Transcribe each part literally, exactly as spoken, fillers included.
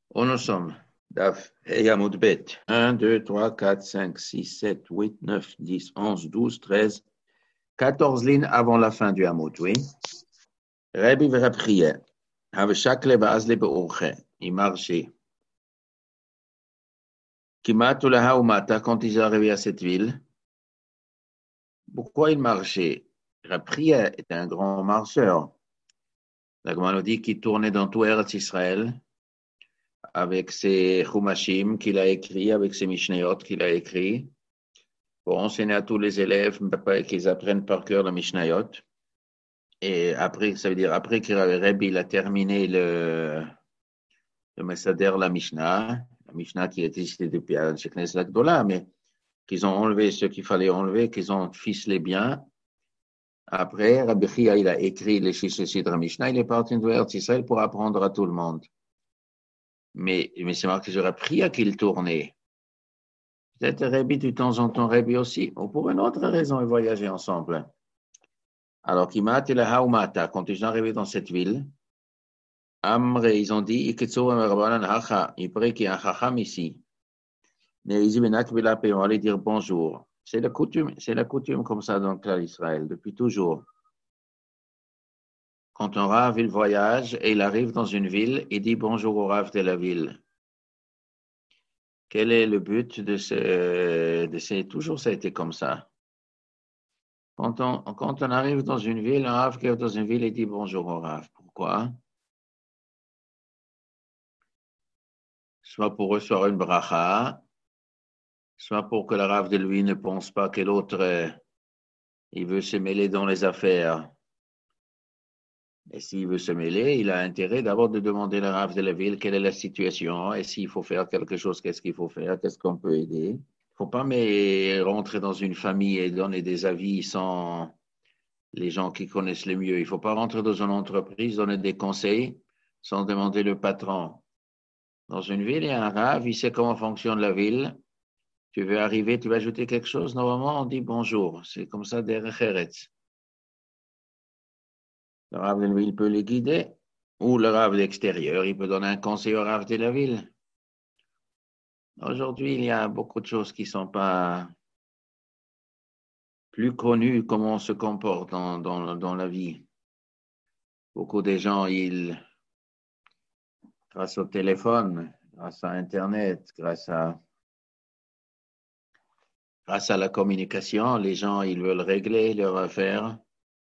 Où nous sommes? Daf, et Hamoud Bet. un, deux, trois, quatre, cinq, six, sept, huit, neuf, dix, onze, douze, treize, quatorze lignes avant la fin du Hamoud, oui. Rabbi Verapriye. Have shakle ba'azle be'urche. Il marchait. Kimat ulaha umata, quand ils arrivaient à cette ville. Pourquoi il marchait? Rapriye était un grand marcheur. La Gemara nous dit qu'il tournait dans tout Eretz Israël avec ses Chumashim qu'il a écrit, avec ses Mishnayot qu'il a écrit, pour enseigner à tous les élèves qu'ils apprennent par cœur le Mishnayot. Et après, ça veut dire, après que Rabbi il a terminé le, le Messader, la Mishnah, la Mishnah qui existait depuis chez Knesset Gdola, mais qu'ils ont enlevé ce qu'il fallait enlever, qu'ils ont ficelé bien. Après, Rabbi Chia, il a écrit les Shishisid de la Mishnah, il est parti de Eretz Israël pour apprendre à tout le monde. Mais, mais c'est marqué sur Rabbi Chia qu'il tournait. Peut-être Rabbi, de temps en temps, Rabbi aussi, ou pour une autre raison, ils voyageaient ensemble. Alors, Kimat et la Haumata, quand ils sont arrivés dans cette ville, Amre, ils ont dit, il paraît qu'il y a un Chacham ici. Mais ils on allait dire bonjour. C'est la coutume, c'est la coutume comme ça dans l'Israël, depuis toujours. Quand un Rav, il voyage et il arrive dans une ville, il dit bonjour au Rav de la ville. Quel est le but de ce, de ce, toujours ça a été comme ça. Quand on, quand on arrive dans une ville, un Rav qui est dans une ville, il dit bonjour au Rav. Pourquoi? Soit pour recevoir une bracha, soit pour que le Rav de lui ne pense pas que l'autre, euh, il veut se mêler dans les affaires. Et s'il veut se mêler, il a intérêt d'abord de demander au Rav de la ville quelle est la situation, et s'il faut faire quelque chose, qu'est-ce qu'il faut faire, qu'est-ce qu'on peut aider. Il ne faut pas mais rentrer dans une famille et donner des avis sans les gens qui connaissent le mieux. Il ne faut pas rentrer dans une entreprise, donner des conseils sans demander le patron. Dans une ville, il y a un Rav, il sait comment fonctionne la ville. Tu veux arriver, tu veux ajouter quelque chose, normalement on dit bonjour. C'est comme ça derrière Eretz. Le Rav de la ville peut les guider. Ou le Rav d'extérieur, il peut donner un conseil au Rav de la ville. Aujourd'hui, il y a beaucoup de choses qui ne sont pas plus connues, comment on se comporte dans, dans, dans la vie. Beaucoup de gens, ils, grâce au téléphone, grâce à Internet, grâce à, grâce à la communication, les gens, ils veulent régler leurs affaires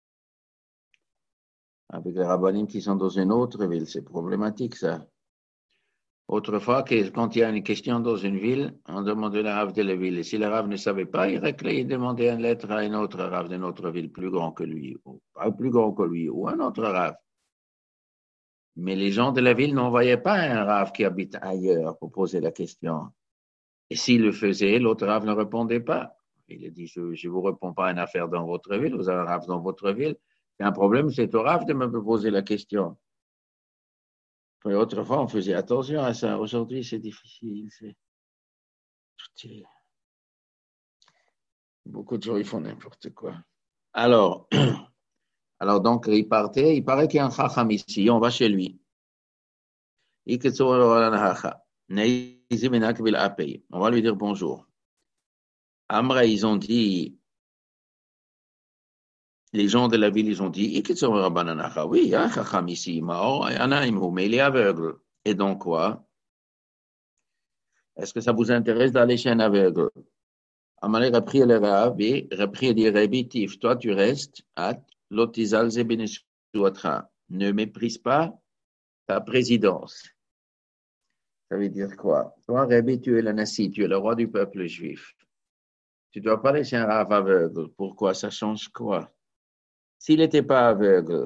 avec les rabbinim qui sont dans une autre ville. C'est problématique, ça. Autrefois, quand il y a une question dans une ville, on demandait le Rav de la ville. Et si le Rav ne savait pas, il, réclait, il demandait une lettre à un autre Rav de notre ville, plus grand que lui, ou pas plus grand que lui, ou un autre Rav. Mais les gens de la ville n'envoyaient pas un Rav qui habite ailleurs pour poser la question. Et s'il le faisait, l'autre Rav ne répondait pas. Il a dit, je ne vous réponds pas à une affaire dans votre ville, vous avez un Rav dans votre ville. Il y a un problème, c'est au Rav de me poser la question. Et autrefois, on faisait attention à ça. Aujourd'hui, c'est difficile. C'est... Beaucoup de gens, ils font n'importe quoi. Alors, alors donc, il partait. Il paraît qu'il y a un chacham ici. On va chez lui. On va lui dire bonjour. Amra, ils ont dit, les gens de la ville, ils ont dit, oui, il y a un chacham ici, mais il est aveugle. Et donc quoi? Est-ce que ça vous intéresse d'aller chez un aveugle? Amalek a pris le Rav et repris dit Rabbi Tif, toi tu restes à l'Otizal Zebeneshuatra. Ne méprise pas ta présidence. Ça veut dire quoi? Toi, Rabbi, tu es le Nassi, tu es le roi du peuple juif. Tu ne dois pas laisser un Rav aveugle. Pourquoi? Ça change quoi? S'il n'était pas aveugle,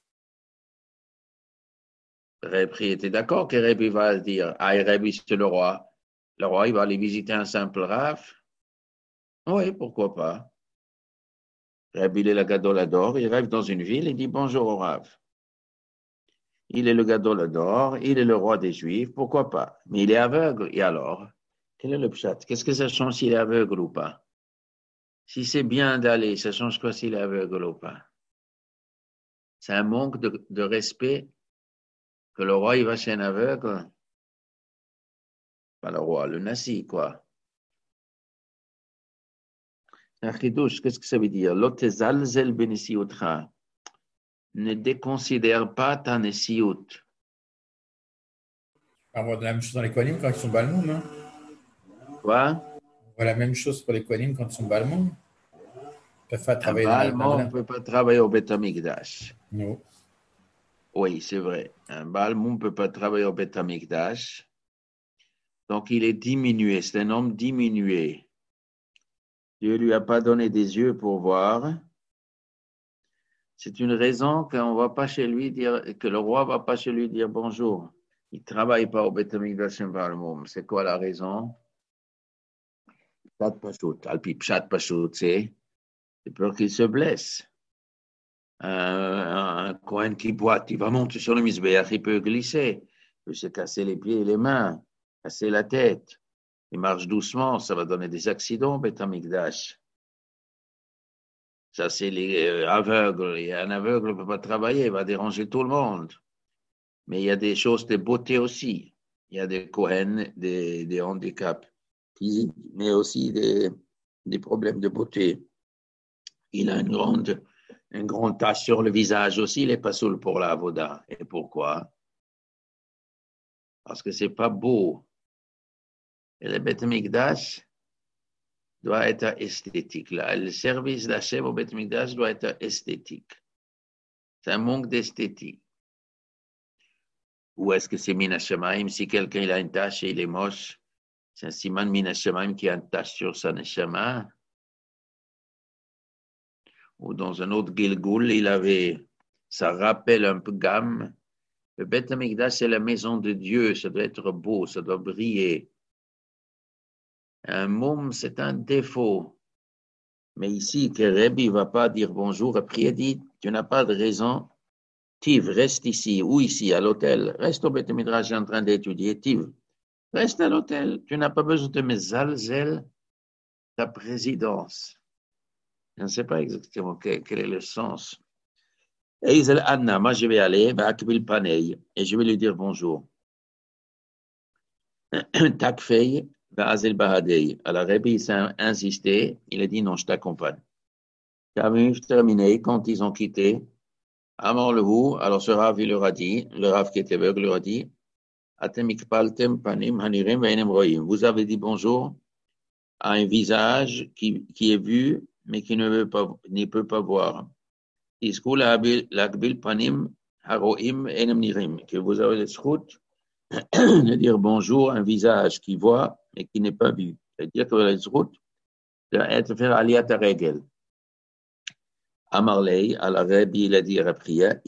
Rabbi était d'accord que Rabbi va dire, ah, Rabbi, c'est le roi. Le roi, il va aller visiter un simple Rav. Oui, pourquoi pas? Rabbi, il est le Gadolador, il rêve dans une ville, il dit bonjour au Rav. Il est le Gadolador, il est le roi des Juifs, pourquoi pas? Mais il est aveugle, et alors? Quel est le pshat? Qu'est-ce que ça change s'il est aveugle ou pas? Si c'est bien d'aller, ça change quoi s'il est aveugle ou pas? C'est un manque de, de respect que le roi il va chez un aveugle. Pas le roi, le nasi, quoi. Un chidouche, qu'est-ce que ça veut dire? L'otezalzel benesioutra. Ne déconsidère pas ta nesiout. On voit la même chose dans les Kohanim quand ils sont Balmoum. Hein. Quoi? On voit la même chose pour les Kohanim quand ils sont Balmoum. Ils peuvent pas Un travailler dans la. Dans Baal-Mom ne la... peut pas travailler au Beth Amikdash. Non. Oui, c'est vrai. Un Baal-Mom ne peut pas travailler au Beth Amikdash. Donc, il est diminué. C'est un homme diminué. Dieu ne lui a pas donné des yeux pour voir. C'est une raison qu'on va pas chez lui dire, que le roi ne va pas chez lui dire bonjour. Il ne travaille pas au Beth Amikdash un Baal-Mom. C'est quoi la raison? Pshat Pashut. Alpi Pshat Pashut, c'est peur qu'il se blesse. Un, un Kohen qui boite, il va monter sur le misbéach, il peut glisser, il peut se casser les pieds et les mains, casser la tête. Il marche doucement, ça va donner des accidents, Beth Amikdash. Ça, c'est les euh, aveugles. Et un aveugle ne peut pas travailler, il va déranger tout le monde. Mais il y a des choses de beauté aussi. Il y a des Kohen, des, des handicaps physiques, mais aussi des, des problèmes de beauté. Il a une grande, une grande tache sur le visage aussi, il n'est pas saoul pour la avoda. Et pourquoi? Parce que c'est pas beau. Et le Beth Mikdash doit être esthétique. Là. Le service d'Hachem au Beth Mikdash doit être esthétique. C'est un manque d'esthétique. Ou est-ce que c'est Min HaShamayim? Si quelqu'un il a une tache et il est moche, c'est un siman Min HaShamayim qui a une tache sur sa neshama. Ou dans un autre Gilgul, il avait, ça rappelle un peu gamme. Le Beth Amikdash, c'est la maison de Dieu, ça doit être beau, ça doit briller. Un môme, c'est un défaut. Mais ici, que Rabbi ne va pas dire bonjour, après il dit, tu n'as pas de raison, Tiv, reste ici, ou ici, à l'hôtel, reste au Beth Midrash en train d'étudier, Tiv, reste à l'hôtel, tu n'as pas besoin de me zalzel ta présidence. Je ne sais pas exactement quel, quel est le sens. Eizel Anna, moi je vais aller, Akbil Panei, et je vais lui dire bonjour. Takfei, Azel Bahadei. Alors, Rabbi s'est insisté, il a dit non, je t'accompagne. Terminé, quand ils ont quitté, Amor le vous, alors ce Rav, il leur a dit, le Rav qui était aveugle leur a dit, Atemikpaltem panim hanirim ve'enem roim. Vous avez dit bonjour à un visage qui, qui est vu, mais qui ne veut pas, ne peut pas voir. Iskou l'akbil panim haroim enem nirim. Que vous avez le schrout de dire bonjour à un visage qui voit et qui n'est pas vu. C'est-à-dire que le schrout doit être faire aliyat regel. Amarlei, à la Rabbi, il a dit à la prière,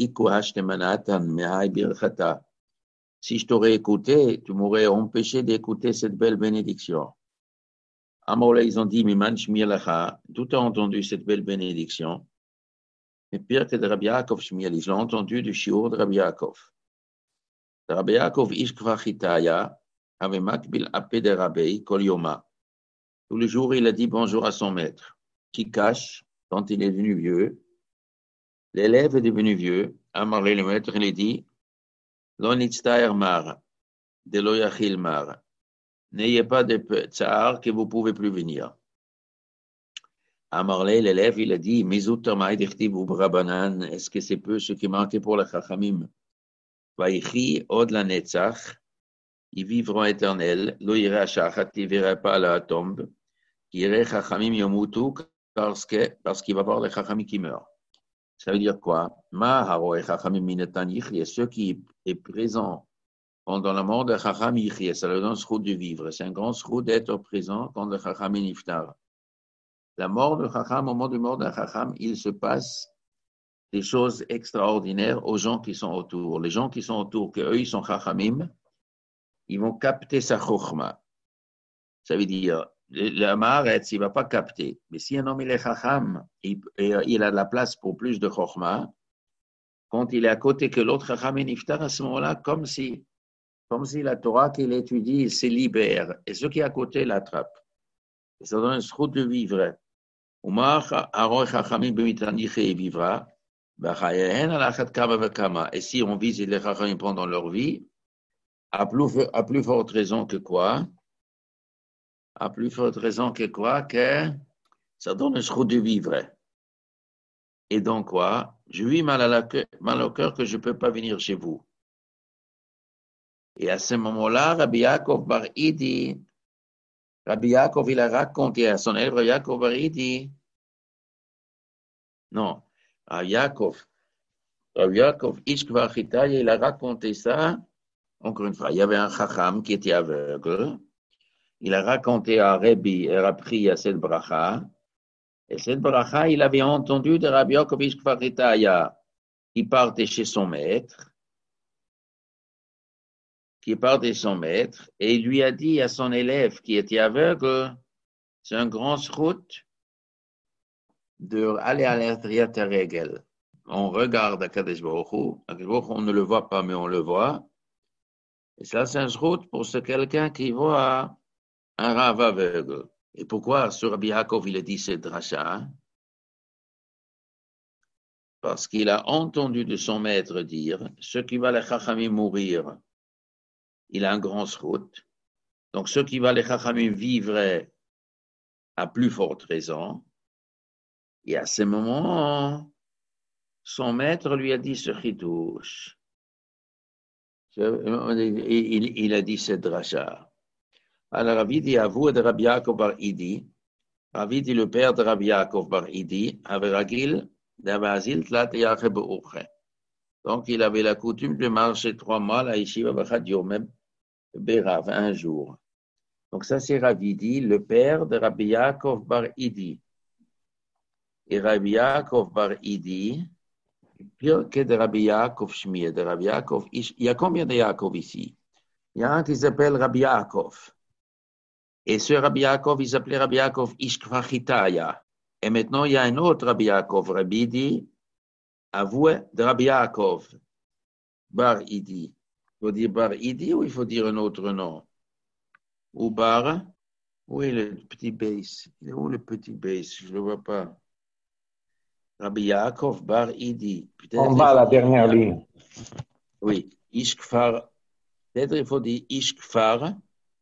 si je t'aurais écouté, tu m'aurais empêché d'écouter cette belle bénédiction. Amarlei, ils ont dit, Miman Shmielacha, tout a entendu cette belle bénédiction. Mais pire que de Rabbi Yaakov Shmiel, ils l'ont entendu du shiur de Rabbi Yaakov. Rabbi Yaakov Ishkvachitaya avait makbil apé de Rabbi Kol Yoma. Tous les jours, il a dit bonjour à son maître, qui cache. Quand il est devenu vieux, l'élève est devenu vieux. Amarlé le maître, il a dit, L'onitztaer mar, de loyachil mar. N'ayez pas de tsar que vous ne pouvez plus venir. Amarlé, l'élève, il a dit, Mizoutamai dichtiv ou brabanan, est-ce que c'est peu ce qui manquait pour les chachamim? Vaïchi od la netzach, ils vivront éternels. Lo ira shachat, il ne verra pas la tombe. Qui irait chachamim yomutu, parce que, parce qu'il va voir les chachamim qui meurent. Ça veut dire quoi? Ma haroe chachamim minetan yichye, ceux qui est présent pendant la mort de chacham yichye, ça leur donne ce route de vivre. C'est un grand route d'être présent quand le chacham est niftar. La mort de chacham, au moment de mort de chacham, il se passe des choses extraordinaires aux gens qui sont autour. Les gens qui sont autour, que eux ils sont chachamim, ils vont capter sa chokhma. Ça veut dire le Maharetz, il ne va pas capter. Mais si un homme il est chacham, il, il a de la place pour plus de chokhma, quand il est à côté que l'autre chacham est niftar, à ce moment-là, comme si, comme si la Torah qu'il étudie, il se libère. Et ceux qui est à côté l'attrapent. Et ça donne un route de vivre. Il vivra. Et si on visite les chachamim pendant leur vie, à plus, à plus forte raison que quoi? À plus forte raison que quoi? Que ça donne un choix de vivre. Et donc quoi? Je vis mal, à la, mal au cœur que je ne peux pas venir chez vous. Et à ce moment-là, Rabbi Yaakov Bar Idi, Rabbi Yaakov, il a raconté à son élève, Rabbi Yaakov Bar Idi, non, à Yaakov, Rabbi Yaakov Ishkvar Chitaya, il a raconté ça, encore une fois, il y avait un chacham qui était aveugle, il a raconté à Rabbi, il a appris à cette bracha, et cette bracha, il avait entendu de Rabbi Yaakov Ishkvar Chitaya, qui partait chez son maître, qui partait chez son maître, et il lui a dit à son élève qui était aveugle, c'est un grand route d'aller à l'intérieur de ta règle. On regarde à Kadesh Baruch Hu, on ne le voit pas, mais on le voit. Et ça, c'est un route pour ce quelqu'un qui voit un rave aveugle. Et pourquoi sur Rabbi Yaakov, il a dit cette dracha? Parce qu'il a entendu de son maître dire, ceux qui va les chachamim mourir, il a un grand route. Donc, ceux qui va les chachamim vivre à plus forte raison. Et à ce moment, son maître lui a dit ce chidouche. Il, il a dit cette dracha. Alors, Ravi dit, avou de Rabbi Yaakov Bar Idi, Ravi dit, le père de Rabbi Yaakov Bar Idi, avait ragil d'Abazil Tlat Yache Be'uche. Donc, il avait la coutume de marcher trois mois à la Yeshiva Bachad Yomem Berav, un jour. Donc, ça, c'est Ravi dit, le père de Rabbi Yaakov Bar Idi. Et Rabbi Yaakov Bar Idi, pire que de Rabbi Yaakov Shmiya, de Rabbi Yaakov. Il y a combien de Yaakov ici? Il y a un qui s'appelle Rabbi Yaakov. Et ce Rabbi Yaakov, il s'appelait Rabbi Yaakov Ishkvachitaya. Et maintenant, il y a un autre Rabbi Yaakov, Rabbi Idi, avoué de Rabbi Yaakov, Bar Idi. Il faut dire Bar Idi ou il faut dire un autre nom? Ou Bar? Où est le petit base? Il est où le petit base? Je ne le vois pas. Rabbi Yaakov Bar Idi. En bas, la dernière ligne. Oui, Ishkfar. Peut-être il faut dire Ishkfar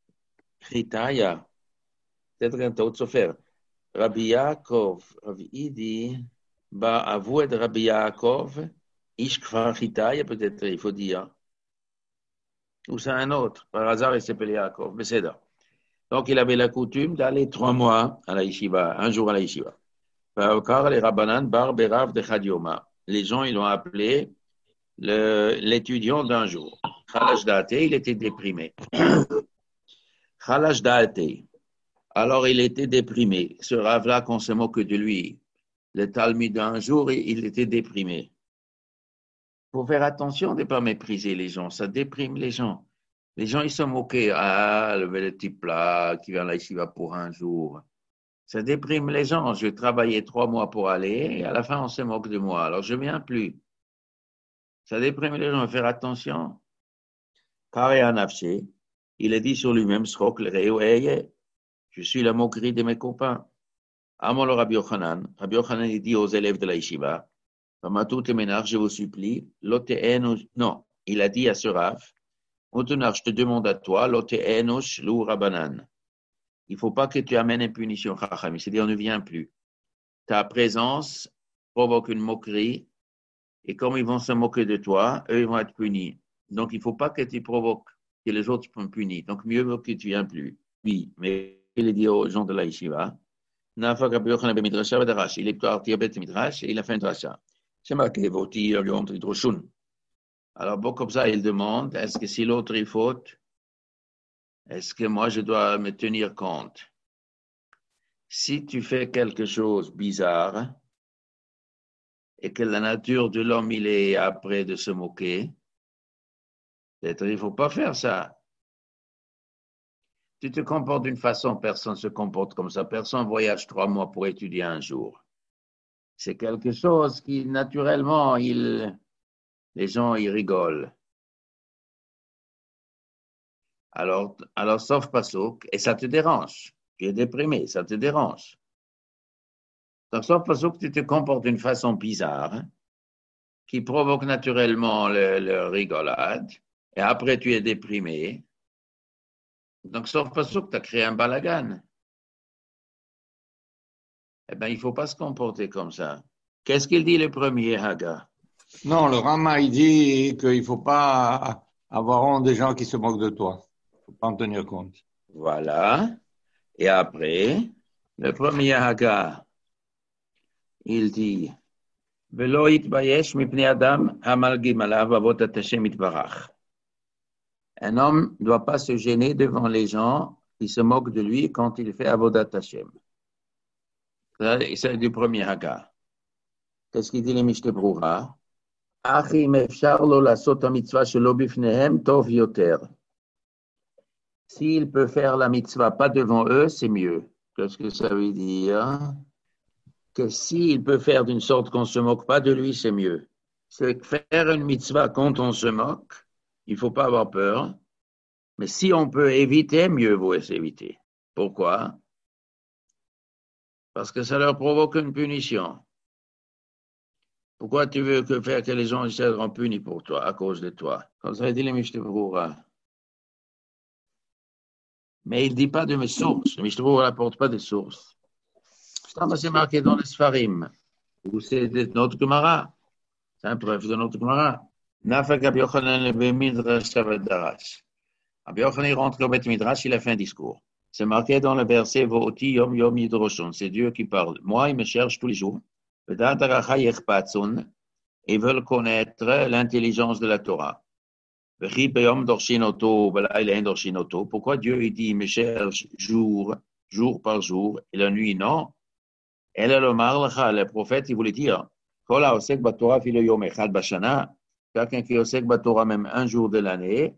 Chitaya. Peut-être un autre se faire. Rabbi Yaakov, Rabbi Idi, Bar avoué de Rabbi Yaakov, Ishkfar Chitaya, peut-être il faut dire. Ou c'est un autre. Par hasard, il s'appelle Yaakov. Mais c'est là. Donc, il avait la coutume d'aller trois mois à la yeshiva, un jour à la yeshiva. Les Rabbanan Bar Berav de Chadioma. Les gens, ils l'ont appelé le, l'étudiant d'un jour. Khalash Da'ate, il était déprimé. Khalash Da'ate. Alors, il était déprimé. Ce Rav-là, qu'on se moque de lui. Le Talmud d'un jour, il était déprimé. Il faut faire attention de ne pas mépriser les gens. Ça déprime les gens. Les gens, ils se moquaient. Ah, le, le type là, qui vient là, ici, va pour un jour. Ça déprime les gens. Je travaillais trois mois pour aller et à la fin, on se moque de moi. Alors, je ne viens plus. Ça déprime les gens. Il faut faire attention. Kare Anafshe, il a dit sur lui-même, je suis la moquerie de mes copains. Amolo Rabbi Yochanan, Rabbi Yochanan, il dit aux élèves de la yeshiva, je vous supplie, non, il a dit à ce Rav, je te demande à toi, il ne faut pas que tu amènes une punition, c'est-à-dire on ne vient plus. Ta présence provoque une moquerie, et comme ils vont se moquer de toi, eux, ils vont être punis. Donc, il ne faut pas que tu provoques, que les autres soient punis. Donc, mieux vaut que tu ne viennes plus. Oui, mais il a dit aux gens de la yeshiva, il est parti à Beth Midrash et il a fait un dracha. C'est marqué, alors, bon, comme ça, il demande, est-ce que si l'autre est faute, est-ce que moi, je dois me tenir compte? Si tu fais quelque chose de bizarre et que la nature de l'homme, il est après de se moquer, peut-être il ne faut pas faire ça. Tu te comportes d'une façon, personne ne se comporte comme ça. Personne voyage trois mois pour étudier un jour. C'est quelque chose qui, naturellement, il, les gens, ils rigolent. Alors, alors sauf Passouk, et ça te dérange. Tu es déprimé, ça te dérange. Donc, sauf Passouk, tu te comportes d'une façon bizarre, hein, qui provoque naturellement le, le rigolade, et après tu es déprimé. Donc, sauf Passouk, tu as créé un balagan. Eh bien, il ne faut pas se comporter comme ça. Qu'est-ce qu'il dit le premier, Haga? Non, le Rama, il dit qu'il ne faut pas avoir honte des gens qui se moquent de toi. Il ne faut pas en tenir compte. Voilà. Et après, le premier Haga, il dit Velo yitbayesh mipnei adam hamalgim alav avodat Hashem yitbarach. Un homme ne doit pas se gêner devant les gens qui se moquent de lui quand il fait avodat Hashem. C'est du premier Haga. Qu'est-ce qu'il dit le Mishneh Berurah? Achi im efshar lo lasot hamitzvah shelo bifnehem tov yoter. S'il peut faire la mitzvah pas devant eux, c'est mieux. Qu'est-ce que ça veut dire? Que s'il peut faire d'une sorte qu'on ne se moque pas de lui, c'est mieux. C'est faire une mitzvah quand on se moque, il ne faut pas avoir peur. Mais si on peut éviter, mieux vaut éviter. Pourquoi? Parce que ça leur provoque une punition. Pourquoi tu veux que faire que les gens seront punis pour toi, à cause de toi? Comme ça dit le Mishneh Berurah. Mais il ne dit pas de mes sources. Le Mishneh Berurah n'apporte pas de sources. Ça, c'est marqué dans les Sfarim, où c'est de notre Gemara. C'est un preuve de notre Gemara. Nafak Rabbi Yochanan le Midrash Shavadarash. Rabbi Yochanan rentre au Beth Midrash, il a fait un discours. C'est marqué dans le verset Voti Yom Yom Yidroshon. C'est Dieu qui parle. Moi, il me cherche tous les jours. Ils veulent connaître l'intelligence de la Torah. Pourquoi Dieu il dit il me cherche jour, jour par jour, et la nuit non? Et le prophète il voulait dire quelqu'un qui osek Torah même un jour de l'année,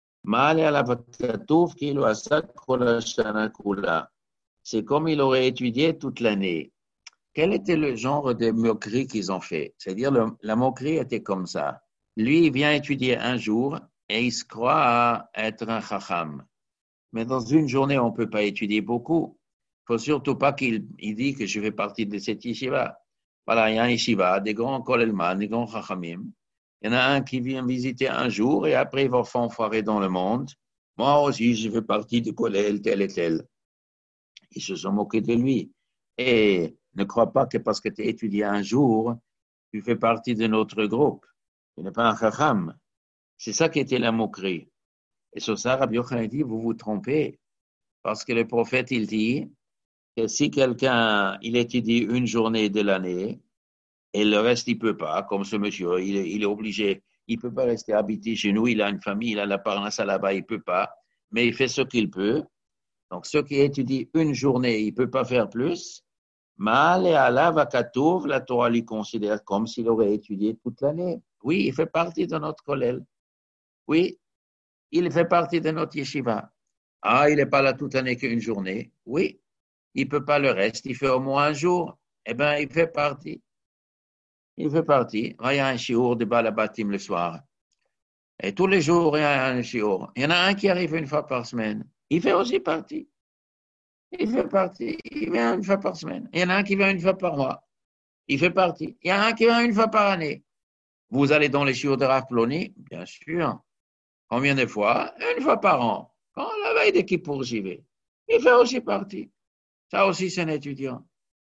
c'est comme il aurait étudié toute l'année. Quel était le genre de moquerie qu'ils ont fait? C'est-à-dire, le, la moquerie était comme ça. Lui, il vient étudier un jour et il se croit être un chacham. Mais dans une journée, on ne peut pas étudier beaucoup. Il ne faut surtout pas qu'il il dise que je fais partie de cette yeshiva. Voilà, il y a un yeshiva, des grands kolelman, des grands chachamim. Il y en a un qui vient visiter un jour et après, il va fanfarer dans le monde. Moi aussi, je fais partie de kolel, tel et tel. Ils se sont moqués de lui. Et ne crois pas que parce que tu étudies un jour, tu fais partie de notre groupe. Tu n'es pas un chacham. C'est ça qui était la moquerie. Et sur ça, Rabbi Yochanan dit, vous vous trompez. Parce que le prophète, il dit que si quelqu'un, il étudie une journée de l'année, et le reste, il ne peut pas, comme ce monsieur, il est, il est obligé, il ne peut pas rester habité chez nous, il a une famille, il a la parnassa là-bas, il ne peut pas, mais il fait ce qu'il peut. Donc, ceux qui étudient une journée, il ne peut pas faire plus. Mal et Allah va katouv, la Torah lui considère comme s'il aurait étudié toute l'année. Oui, il fait partie de notre kollel. Oui, il fait partie de notre yeshiva. Ah, il n'est pas là toute l'année qu'une journée. Oui, il ne peut pas le reste, il fait au moins un jour. Eh bien, il fait partie. Il fait partie. Il y a un shiur de Balabatim le soir. Et tous les jours, il y a un shiur. Il y en a un qui arrive une fois par semaine. Il fait aussi partie. Il fait partie. Il vient une fois par semaine. Il y en a un qui vient une fois par mois. Il fait partie. Il y en a un qui vient une fois par année. Vous allez dans les shiur de Rav Ploni? Bien sûr. Combien de fois? Une fois par an. Quand la veille de Kippour, j'y vais. Il fait aussi partie. Ça aussi, c'est un étudiant.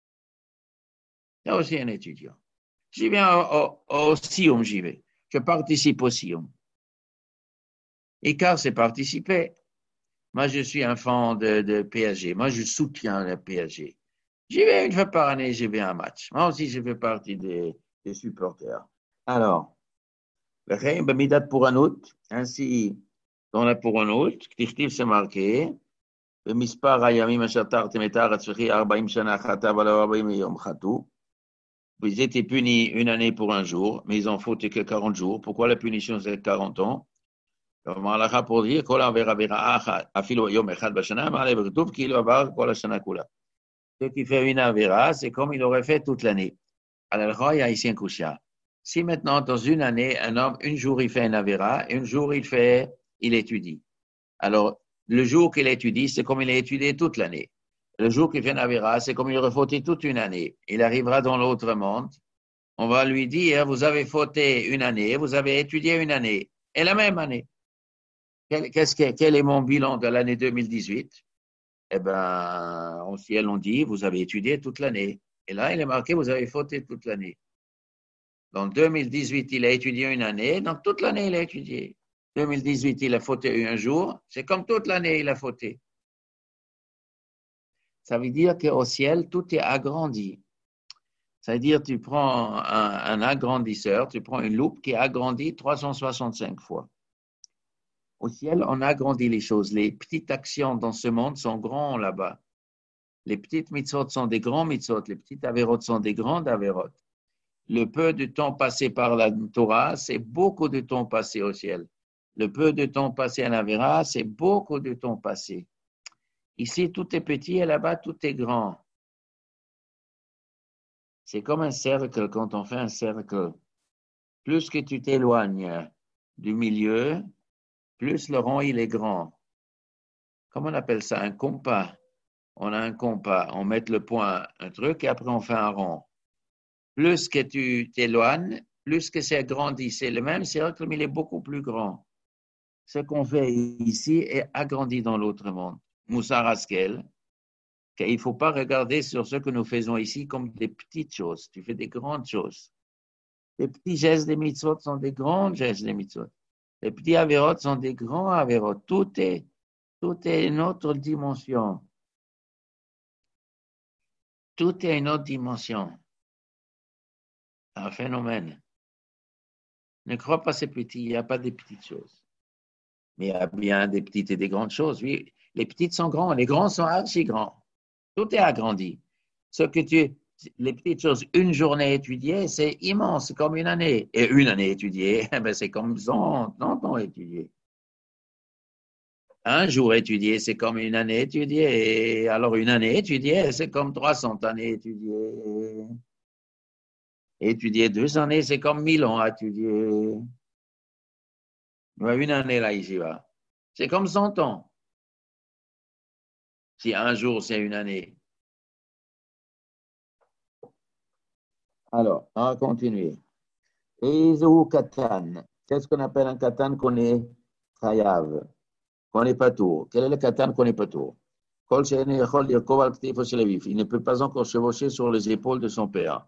Ça aussi, un étudiant. J'y viens au, au, au Sion, j'y vais. Je participe au Sion. Et car c'est participer. Moi, je suis un fan de, de P S G. Moi, je soutiens le P S G. J'y vais une fois par année, j'y vais à un match. Moi aussi, je fais partie des, des supporters. Alors, le pour un autre, ainsi, dans la pour un autre, c'est marqué. במספר הימים אשר תרתם את הארץ וכי ארבעים שנה חטא ולא ארבעים יום חטאו. Ils étaient punis une année pour un jour, mais ils ont fauté que quarante jours. Pourquoi la punition c'est quarante ans? Pour dire כל העבירה עבירה אחת, אפילו יום אחד בשנה, מעלה בכתוב כאילו עבר כל השנה כולה. Ce qui fait une avéra, c'est comme il aurait fait toute l'année. Alors, il y a ici un kushya. Si maintenant, dans une année, un homme, un jour il fait une avéra, un jour il fait, il étudie. Alors, le jour qu'il étudie, c'est comme il a étudié toute l'année. Le jour qu'il fait une avéra, c'est comme il aurait fauté toute une année. Il arrivera dans l'autre monde. On va lui dire, vous avez fauté une année, vous avez étudié une année. Et la même année. Qu'est-ce que, quel est mon bilan de l'année deux mille dix-huit? Eh bien, au ciel, on dit, vous avez étudié toute l'année. Et là, il est marqué, vous avez fauté toute l'année. En deux mille dix-huit, il a étudié une année, donc toute l'année, il a étudié. deux mille dix-huit, il a fauté un jour, c'est comme toute l'année, il a fauté. Ça veut dire qu'au ciel, tout est agrandi. Ça veut dire que tu prends un, un agrandisseur, tu prends une loupe qui est agrandie trois cent soixante-cinq fois. Au ciel, on agrandit les choses. Les petites actions dans ce monde sont grandes là-bas. Les petites mitzvot sont des grands mitzvot, les petites avérotes sont des grandes avérotes. Le peu de temps passé par la Torah, c'est beaucoup de temps passé au ciel. Le peu de temps passé à l'Avéra, c'est beaucoup de temps passé. Ici, tout est petit et là-bas, tout est grand. C'est comme un cercle, quand on fait un cercle. Plus que tu t'éloignes du milieu, plus le rond, il est grand. Comment on appelle ça? Un compas. On a un compas, on met le point, un truc, et après on fait un rond. Plus que tu t'éloignes, plus que c'est agrandi. C'est le même cercle, mais il est beaucoup plus grand. Ce qu'on fait ici est agrandi dans l'autre monde. Moussar Askel, qu'il ne faut pas regarder sur ce que nous faisons ici comme des petites choses. Tu fais des grandes choses. Les petits gestes des mitzvot sont des grands gestes des mitzvot. Les petits avérotes sont des grands avérotes. Tout est, tout est une autre dimension. Tout est une autre dimension. Un phénomène. Ne crois pas c'est petit, il n'y a pas de petites choses. Mais il y a bien des petites et des grandes choses. Oui, les petites sont grandes, les grands sont archi grands. Tout est agrandi. Ce que tu, les petites choses, une journée étudiée, c'est immense, c'est comme une année. Et une année étudiée, ben c'est comme cent ans étudiés. Un jour étudié, c'est comme une année étudiée. Et alors une année étudiée, c'est comme trois cents années étudiées. Étudier deux années, c'est comme mille ans à étudier. Une année là, ici, va. C'est comme cent ans. Si un jour, c'est une année. Alors, on va continuer. Et katan. Qu'est-ce qu'on appelle un katan qu'on est chayav, qu'on n'est pas tour? Quel est le katan qu'on n'est pas tour? Il ne peut pas encore chevaucher sur les épaules de son père.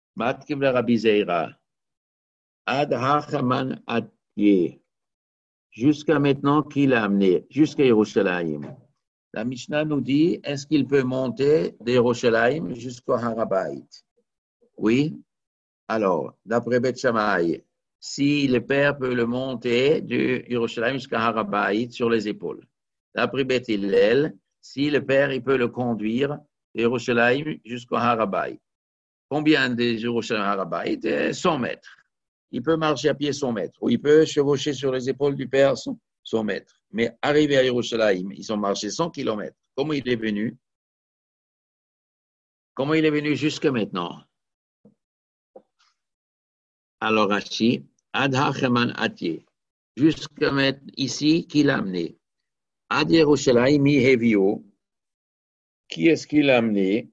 Jusqu'à maintenant qu'il a amené, jusqu'à Yerushalayim. La Mishnah nous dit, est-ce qu'il peut monter de Yerushalayim jusqu'au Harabait? Oui. Alors, d'après Beth Shammai, si le père peut le monter de Yerushalayim jusqu'à Harabait sur les épaules. D'après Beth Hillel, si le père il peut le conduire de Yerushalayim jusqu'au Harabait. Combien de Yerushalayim Harabait? cent mètres. Il peut marcher à pied cent mètres, ou il peut chevaucher sur les épaules du père cent mètres. Mais arrivé à Yerushalayim, ils ont marché cent kilomètres. Comment il est venu? Comment il est venu jusqu'à maintenant? Alors, Rashi, Ad Hacheman Atye, jusqu'à ici, qui l'a amené? Ad Yerushalayim mi hevio, qui est-ce qui l'a amené?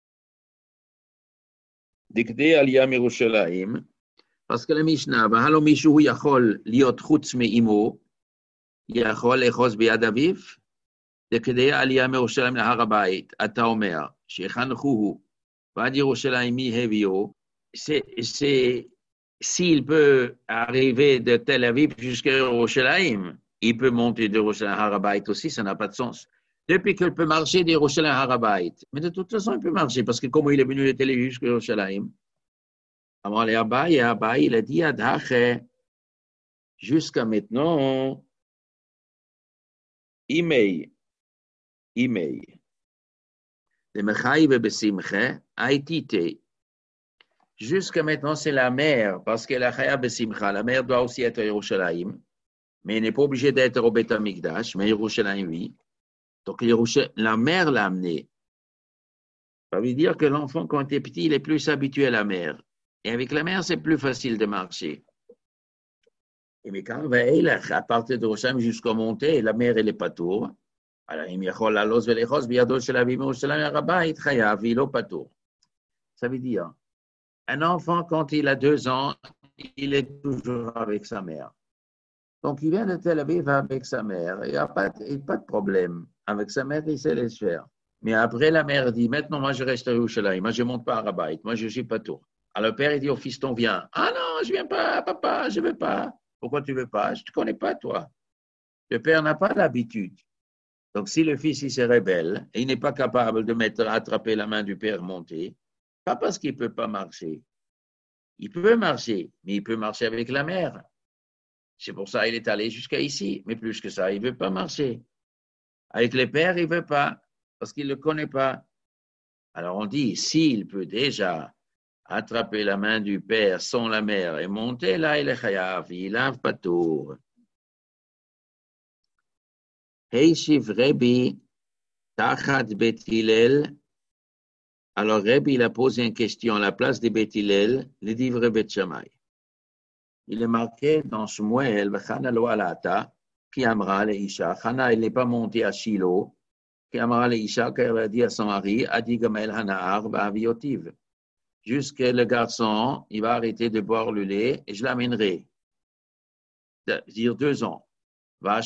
Dikdei aliyam Yerushalayim, parce que la Mishnah, Vahalo Mishu Yachol liot chutz me'imo, Yachol echos biad aviv, Dikdei aliyam Yerushalayim lahar habayit, Ata omer, shechanchuhu, Vad Yerushalayim mi hevio, c'est, c'est, s'il peut arriver de Tel Aviv jusqu'à Yerushalayim, il peut monter de Yerushalayim Harabayit aussi, ça n'a pas de sens. Depuis qu'il peut marcher de Yerushalayim Harabayit, mais de toute façon, il peut marcher, parce que comment il est venu de Tel Aviv jusqu'à Yerushalayim? Avant les Abaye, Abaye, il a dit à Dache, jusqu'à maintenant, Imei, Imei, le Mechaïve Besimche, Aitite. Jusqu'à maintenant, c'est la mer, parce que la Chaya Besimcha, la mer doit aussi être à Yerushalayim, mais elle n'est pas obligée d'être au Beth Amikdash, mais Yerushalayim, oui. Donc, la mer l'a amené. Ça veut dire que l'enfant, quand il est petit, il est plus habitué à la mer. Et avec la mer, c'est plus facile de marcher. Et mais quand il est à partir de Yerushalayim jusqu'à monter, la mer, elle n'est pas tour. Alors, il y a la los velechos, biado shel avim Yerushalayim Harabayit chayav, il est pas tour. Ça veut dire, un enfant, quand il a deux ans, il est toujours avec sa mère. Donc, il vient de Tel Aviv avec sa mère. Il n'y a pas, pas de problème. Avec sa mère, il sait les faire. Mais après, la mère dit, maintenant, moi, je reste à Yerushalayim. Moi, je ne monte pas à Rabaït. Moi, je ne suis pas tout. Alors, le père, il dit au fiston, viens. Ah non, je ne viens pas, papa, je ne veux pas. Pourquoi tu ne veux pas? Je ne te connais pas, toi. Le père n'a pas l'habitude. Donc, si le fils, il se rebelle, et il n'est pas capable de mettre, attraper la main du père, monter, pas parce qu'il ne peut pas marcher. Il peut marcher, mais il peut marcher avec la mère. C'est pour ça qu'il est allé jusqu'à ici. Mais plus que ça, il ne veut pas marcher. Avec le père, il ne veut pas, parce qu'il ne le connaît pas. Alors, on dit, s'il peut déjà attraper la main du père sans la mère et monter, là, il est chayav, il a pas tour. Heishiv Rebbe Tachat Bet Hillel. Alors, Rebbe, il a posé une question à la place de Bet Hillel, le livre Bet Shammai. Il est marqué dans Shmuel, Chana lo alata, qui amra le Isha. Chana, il n'est pas monté à Shiloh, qui amra le Isha, car elle a dit à son mari, Adi Gamel Hanahar, Va'aviotiv. Jusqu'à le garçon, il va arrêter de boire le lait et je l'amènerai. C'est-à-dire deux ans. Alors,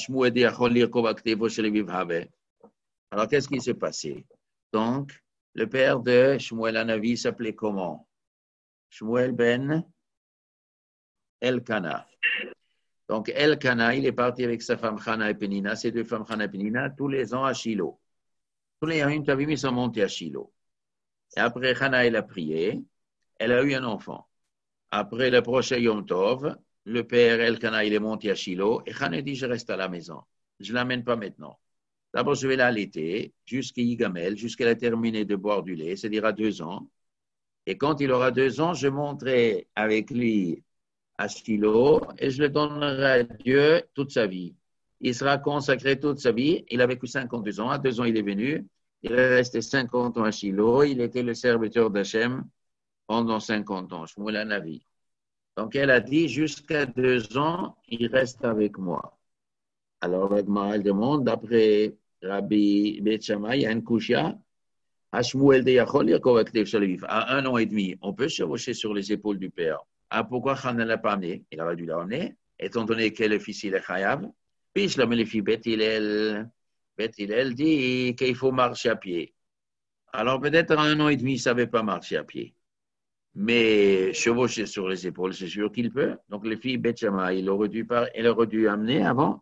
qu'est-ce qui s'est passé? Donc, le père de Shmuel Hanavi s'appelait comment? Shmuel ben Elkana. Donc, Elkana, il est parti avec sa femme Chana et Penina, ces deux femmes Chana et Penina, tous les ans à Shiloh. Tous les ans, ils sont montés à Shiloh. Et après, Chana, elle a prié. Elle a eu un enfant. Après le prochain Yom Tov, le père Elkana, il est monté à Shiloh. Et Chana dit, je reste à la maison. Je ne l'amène pas maintenant. D'abord, je vais l'allaiter jusqu'à Yigamel, jusqu'à la terminer de boire du lait, c'est-à-dire à deux ans. Et quand il aura deux ans, je monterai avec lui à Shiloh et je le donnerai à Dieu toute sa vie. Il sera consacré toute sa vie. Il a vécu cinquante-deux ans. À deux ans, il est venu. Il est resté cinquante ans à Shiloh. Il était le serviteur d'Hachem pendant cinquante ans. Shmuel Hanavi. Donc, elle a dit, jusqu'à deux ans, il reste avec moi. Alors, la Gemara demande, d'après Rabbi Bet Shammai, il y a une kushia. À Shmuel de Yachol, à un an et demi, on peut chevaucher sur les épaules du père. Ah, pourquoi Khan ne l'a pas amené? Il aurait dû l'amener, étant donné que le fils, il est chayav. Puis, je l'amène les filles, Bet Hillel. Bet Hillel dit qu'il faut marcher à pied. Alors, peut-être à un an et demi, il ne savait pas marcher à pied. Mais chevaucher sur les épaules, c'est sûr qu'il peut. Donc, les filles, Bet Shammai, il aurait dû, par... il aurait dû amener avant.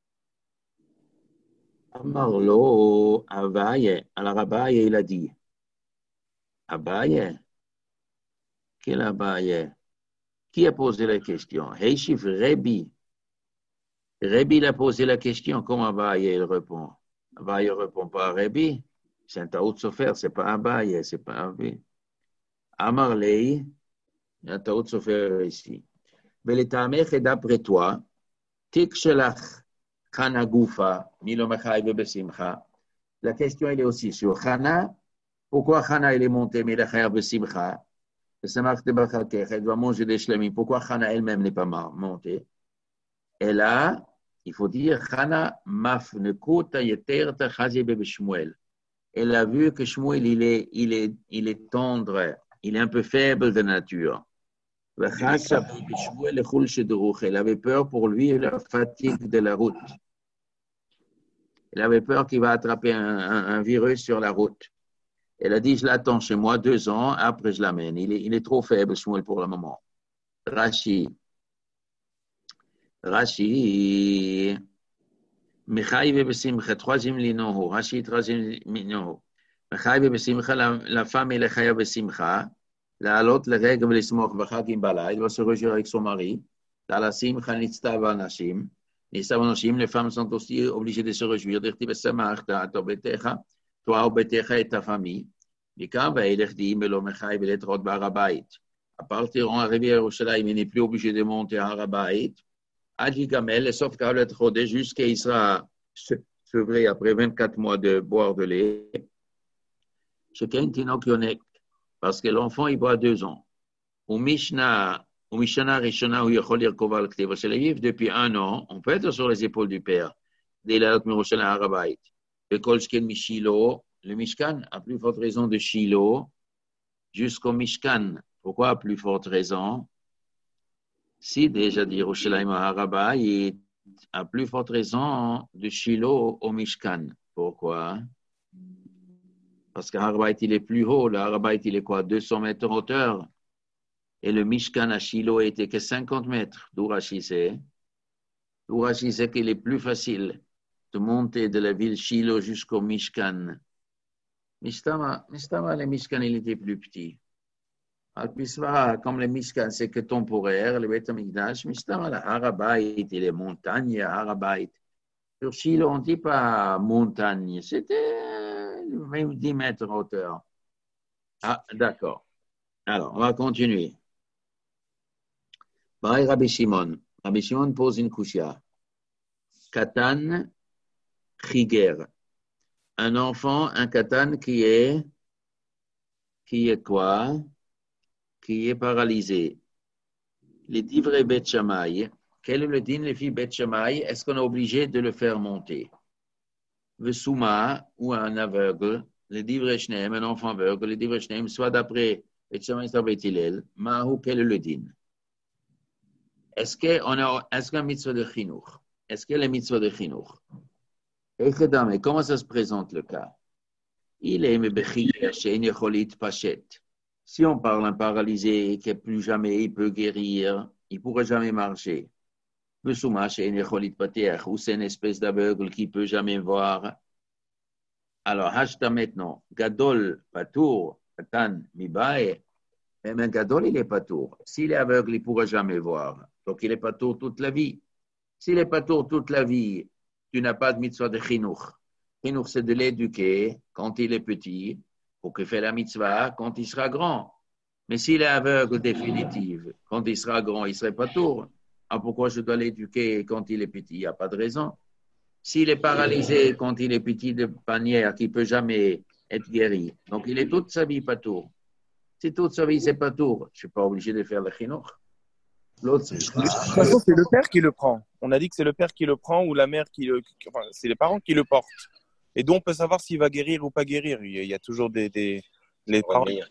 Amarlo, Abaye. Alors, Abaye, il a dit. Abaye? Quel Abaye? Qui a posé la question? Heishif Rebbe. Rebbe, il a posé la question. Comment Abaye, il répond? Abaye ne répond pas à Rebbe. C'est un Taout Sofer, ce n'est pas Abaye, ce n'est pas Abaye. Amarlei, il y a un Taout Sofer ici. Mais les Tamech, d'après toi, Tik Shelach Chana Goufa, Milo Machai Besimcha. La question, elle est aussi sur Chana. Pourquoi Chana, il est monté, mais il est Chaya Besimcha? C'est marqué de Bachakech, elle doit manger des shlemim. Pourquoi Chana elle-même n'est pas montée? Et là, il faut dire, Chana mafnekota yeter tachazi bebe Shmuel. Elle a vu que Shmuel, il est, il est, il est tendre, il est un peu faible de nature. Elle avait peur pour lui la fatigue de la route. Elle avait peur qu'il va attraper un, un, un virus sur la route. Elle a dit, je l'attends chez moi deux ans, après je l'amène. Il est, il est trop faible, Shmuel, pour le moment. Rashi. Rashi. Mechaïve besimcha, troisième linoho. Rashi, troisième linoho. Mechaïve besimcha, la femme, elle est chaïve besimcha. La l'autre, le règle, le smok, bachagim bala. Il va se réjouir avec son mari. Dans la simcha, nitztav anashim. Nitztav anashim, les femmes sont aussi obligées de se réjouir. Dirti besamach, ta betecha. Toi, au Betecha et ta famille. À partir en arrivée à Yerushalayim, il n'est plus obligé de monter à Harabait. Adi Gamel, sauf qu'à l'être jusqu'à il sera sevré après vingt-quatre mois de boire de lait. Chacun Tinok Yonek, parce que l'enfant, il boit deux ans. Au Mishnah, au Mishnah Rishona, où il faut lire Koval Kteva Shelayiv, depuis un an, on peut être sur les épaules du père. Dès la Yerushalayim à Harabait. Le Kolshken Mishilo, le Mishkan, à plus forte raison de Shiloh, jusqu'au Mishkan. Pourquoi à plus forte raison? Si déjà dit Yerushalayim Haraba, il a plus forte raison de Shiloh au Mishkan. Pourquoi? Parce que Har-Bayit, il est plus haut. Le Har-Bayit, il est quoi? deux cents mètres en hauteur. Et le Mishkan à Shiloh était que cinquante mètres. D'où Rashi sait. D'où Rashi sait qu'il est plus facile de monter de la ville Shiloh jusqu'au Mishkan. Mistama, Mistama, le Mishkan, il était plus petit. Al-Pisvara, comme le Mishkan, c'est que temporaire, le Beth Amikdash, Mistama, le Har-Bayit et les montagnes, Har-Bayit. Sur Shiloh, on ne dit pas montagne, c'était même dix mètres en hauteur. Ah, d'accord. Alors, on va continuer. Baï Rabbi Shimon. Rabbi Shimon pose une kushya. Katan, chiger. Un enfant, un katan qui est, qui est quoi? Qui est paralysé. Les divrei Bet Shammai. Quel est le din, les filles Bet Shammai? Est-ce qu'on est obligé de le faire monter? Le souma ou un aveugle, le divrei Shneim, un enfant aveugle, le divrei Shneim, soit d'après Bet Shammai, soit Bet Hillel, Mahu, quel est le din? Est-ce qu'on a, est-ce qu'un mitzvah de chinuch? Est-ce qu'il y a la mitzvah de chinuch? Et comment ça se présente le cas? Il est mebechiger she'en yecholit pachet. Si on parle d'un paralysé qui plus jamais il peut guérir, il ne pourra jamais marcher. Ou c'est une espèce d'aveugle qui ne peut jamais voir. Alors, hashta maintenant, gadol patour, patan mibae, même un gadol, il est patour. S'il est aveugle, il ne pourra jamais voir. Donc, il est patour toute la vie. S'il est patour toute la vie, tu n'as pas de mitzvah de chinuch. Chinuch, c'est de l'éduquer quand il est petit, pour qu'il fasse la mitzvah quand il sera grand. Mais s'il est aveugle définitif, quand il sera grand, il ne serait patour. Ah, pourquoi je dois l'éduquer quand il est petit? Il n'y a pas de raison. S'il est paralysé quand il est petit de manière qu'il ne peut jamais être guéri, donc il est toute sa vie patour. Si toute sa vie c'est patour, je ne suis pas obligé de faire le chinuch. L'autre, c'est... De toute façon, c'est le père qui le prend. On a dit que c'est le père qui le prend ou la mère qui le... Enfin, c'est les parents qui le portent. Et donc, on peut savoir s'il va guérir ou pas guérir. Il y a toujours des... des... Les parents... Je n'ai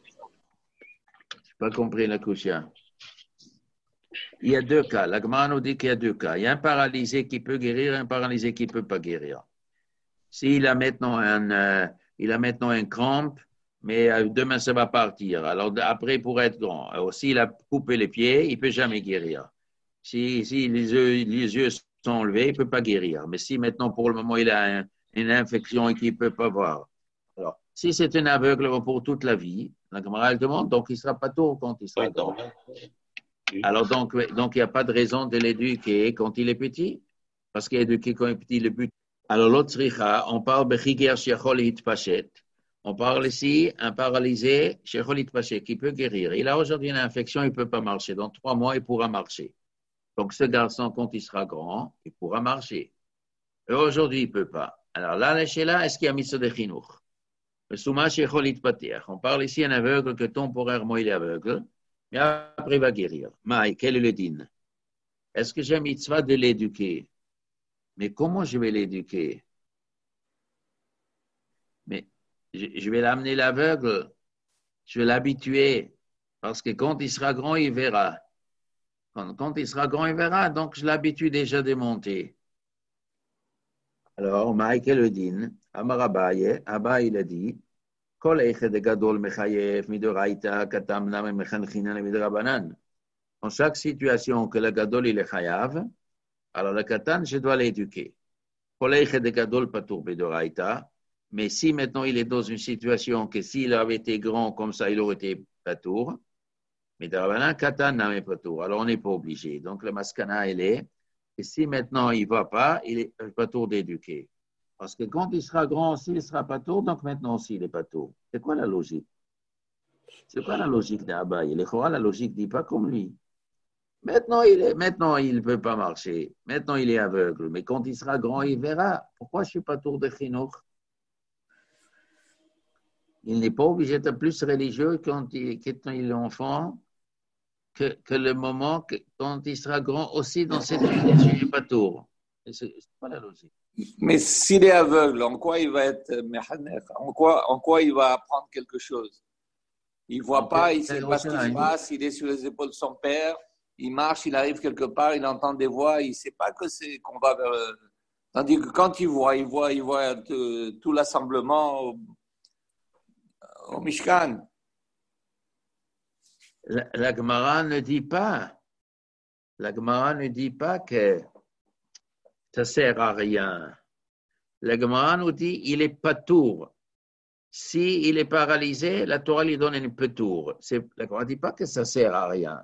pas compris la kushya. Il y a deux cas. La Gemara nous dit qu'il y a deux cas. Il y a un paralysé qui peut guérir et un paralysé qui ne peut pas guérir. S'il a maintenant un, euh, il a maintenant un crampe, mais euh, demain ça va partir. Alors après, il pourrait être grand. Alors, s'il a coupé les pieds, il ne peut jamais guérir. Si, si les, yeux, les yeux sont enlevés, il ne peut pas guérir. Mais si maintenant, pour le moment, il a un, une infection et qu'il ne peut pas voir. Alors, si c'est un aveugle pour toute la vie, la Gemara elle demande, donc il ne sera pas tôt quand il sera grand. Alors, donc, donc, il n'y a pas de raison de l'éduquer quand il est petit, parce qu'éduquer quand il est petit, le but. Alors, l'autre sricha, on parle de chiger shechol hitpachet. On parle ici un paralysé shechol hitpachet qui peut guérir. Il a aujourd'hui une infection, il ne peut pas marcher. Dans trois mois, il pourra marcher. Donc, ce garçon, quand il sera grand, il pourra marcher. Et aujourd'hui, il ne peut pas. Alors, là, là, est-ce qu'il y a mitzvah de chinuch? Le souma shechol hitpater. On parle ici un aveugle que temporairement il est aveugle. Mais après, il va guérir. Maï, quel est le din? Est-ce que j'ai mitzvah de l'éduquer? Mais comment je vais l'éduquer? Mais je, je vais l'amener l'aveugle. Je vais l'habituer. Parce que quand il sera grand, il verra. Quand, quand il sera grand, il verra. Donc, je l'habitue déjà de monter. Alors, Maï, quel est le din? Amar Abaye, Abaye, il a dit, en chaque situation que le gadol il est chayav, alors le katan, je dois l'éduquer. Mais si maintenant il est dans une situation que s'il avait été grand comme ça, il aurait été patour, mais de katan n'a pas patour. Alors on n'est pas obligé. Donc le maskana, il est, et si maintenant il ne va pas, il est patour d'éduquer. Parce que quand il sera grand aussi, il ne sera pas tôt, donc maintenant aussi, il n'est pas tôt. C'est quoi la logique? C'est quoi la logique d'Abaye? La logique ne dit pas comme lui. Maintenant, il est, maintenant, il ne peut pas marcher. Maintenant, il est aveugle. Mais quand il sera grand, il verra. Pourquoi je ne suis pas tour de chinuch? Il n'est pas obligé d'être plus religieux quand il, quand il est enfant que, que le moment que, quand il sera grand aussi dans cette vie, il n'est pas tour. C'est pas la logique. Mais s'il est aveugle, en quoi il va être méhanech? En quoi, en quoi il va apprendre quelque chose? Il ne voit okay. pas, il ne sait pas ce qui se passe, il est sur les épaules de son père, il marche, il arrive quelque part, il entend des voix, il ne sait pas que c'est qu'on va vers... Tandis que quand il voit, il voit, il voit tout, tout l'assemblement au Mishkan. La, la Gemara ne dit pas, la Gemara ne dit pas que ça sert à rien. La Gemara nous dit il est patour. Si il est paralysé, la Torah lui donne une petour. La Gemara ne dit pas que ça sert à rien.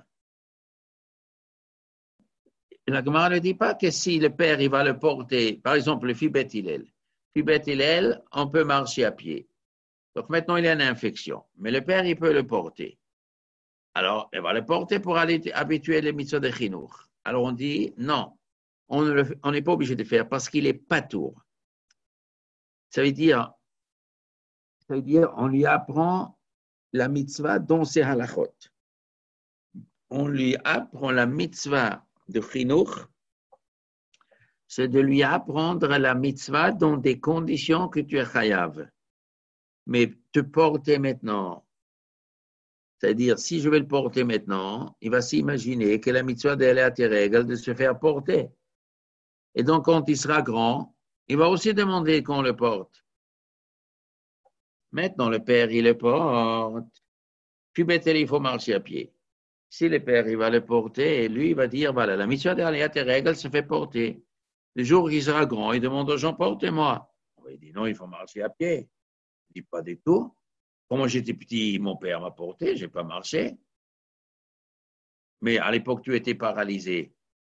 La Gemara ne dit pas que si le père il va le porter, par exemple le fils Beth Hillel, fils Beth Hillel, on peut marcher à pied. Donc maintenant il a une infection, mais le père il peut le porter. Alors il va le porter pour aller habituer les mitzvot de Chinour. Alors on dit non, on n'est pas obligé de faire parce qu'il est patour. Ça veut dire, ça veut dire on lui apprend la mitzvah dont c'est halachot. On lui apprend la mitzvah de Chinuch, c'est de lui apprendre la mitzvah dans des conditions que tu es chayav. Mais te porter maintenant, c'est-à-dire si je vais le porter maintenant, il va s'imaginer que la mitzvah d'aller à tes règles de se faire porter. Et donc quand il sera grand, il va aussi demander qu'on le porte. Maintenant le père il le porte, puis maintenant il faut marcher à pied. Si le père il va le porter, et lui il va dire voilà, la mitzvah d'aller à tes règles se fait porter. Le jour où il sera grand, il demande aux gens portez-moi. Il dit non, il faut marcher à pied. Il dit pas du tout. Quand j'étais petit, mon père m'a porté, je n'ai pas marché. Mais à l'époque, tu étais paralysé.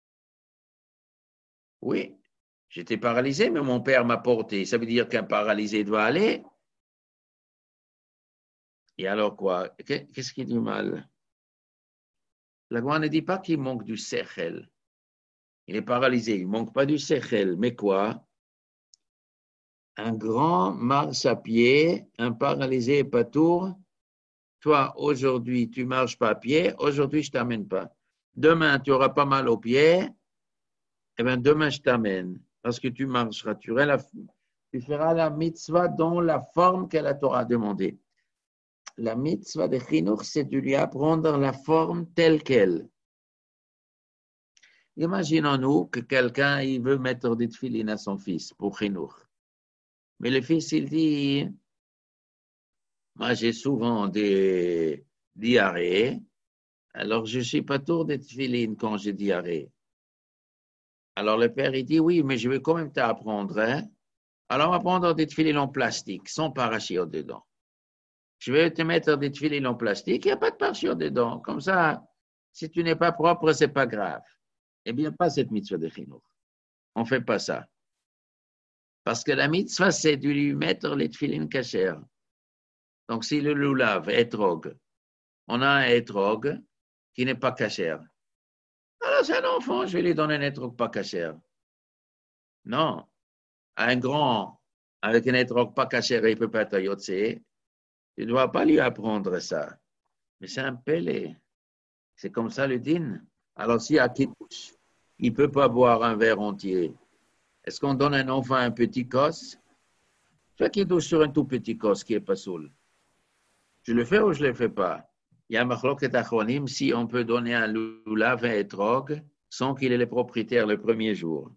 Oui, j'étais paralysé, mais mon père m'a porté. Ça veut dire qu'un paralysé doit aller. Et alors quoi? Qu'est-ce qui est du mal? La Gemara ne dit pas qu'il manque du sechel. Il est paralysé, il ne manque pas du sechel. Mais quoi? Un grand marche à pied, un paralysé patour. Toi, aujourd'hui, tu ne marches pas à pied. Aujourd'hui, je ne t'amène pas. Demain, tu auras pas mal aux pieds. Eh bien, demain, je t'amène. Parce que tu marcheras. Tu, la, tu feras la mitzvah dans la forme que la Torah a demandé. La mitzvah de Chinuch, c'est de lui apprendre la forme telle qu'elle. Imaginons-nous que quelqu'un il veut mettre des tefilines à son fils pour Chinuch. Mais le fils, il dit, moi j'ai souvent des diarrhées, alors je ne suis pas tour des tefilines quand j'ai diarrhée. Alors le père, il dit, oui, mais je vais quand même t'apprendre. Hein? Alors on va prendre des tefilines en plastique, sans parachute dedans. Je vais te mettre des tefilines en plastique, il n'y a pas de parachute dedans. Comme ça, si tu n'es pas propre, ce n'est pas grave. Eh bien, pas cette mitzvah de Chinuch. On ne fait pas ça. Parce que la mitzvah, c'est de lui mettre les tefilines cachères. Donc, si le lulav est étrog, on a un étrog qui n'est pas cachère. Alors, c'est un enfant, je vais lui donner un étrog pas cachère. Non. Un grand, avec un étrog pas cachère, il ne peut pas être yotse. Tu ne dois pas lui apprendre ça. Mais c'est un pélé. C'est comme ça le din. Alors, si à Kiddush, il ne peut pas boire un verre entier, est-ce qu'on donne à un enfant un petit kos? Fais Kiddush sur un tout petit kos qui n'est pas saoul. Je le fais ou je ne le fais pas? Il y a un machloket achronim si on peut donner un lulav, un étrog, sans qu'il ait le propriétaire le premier jour.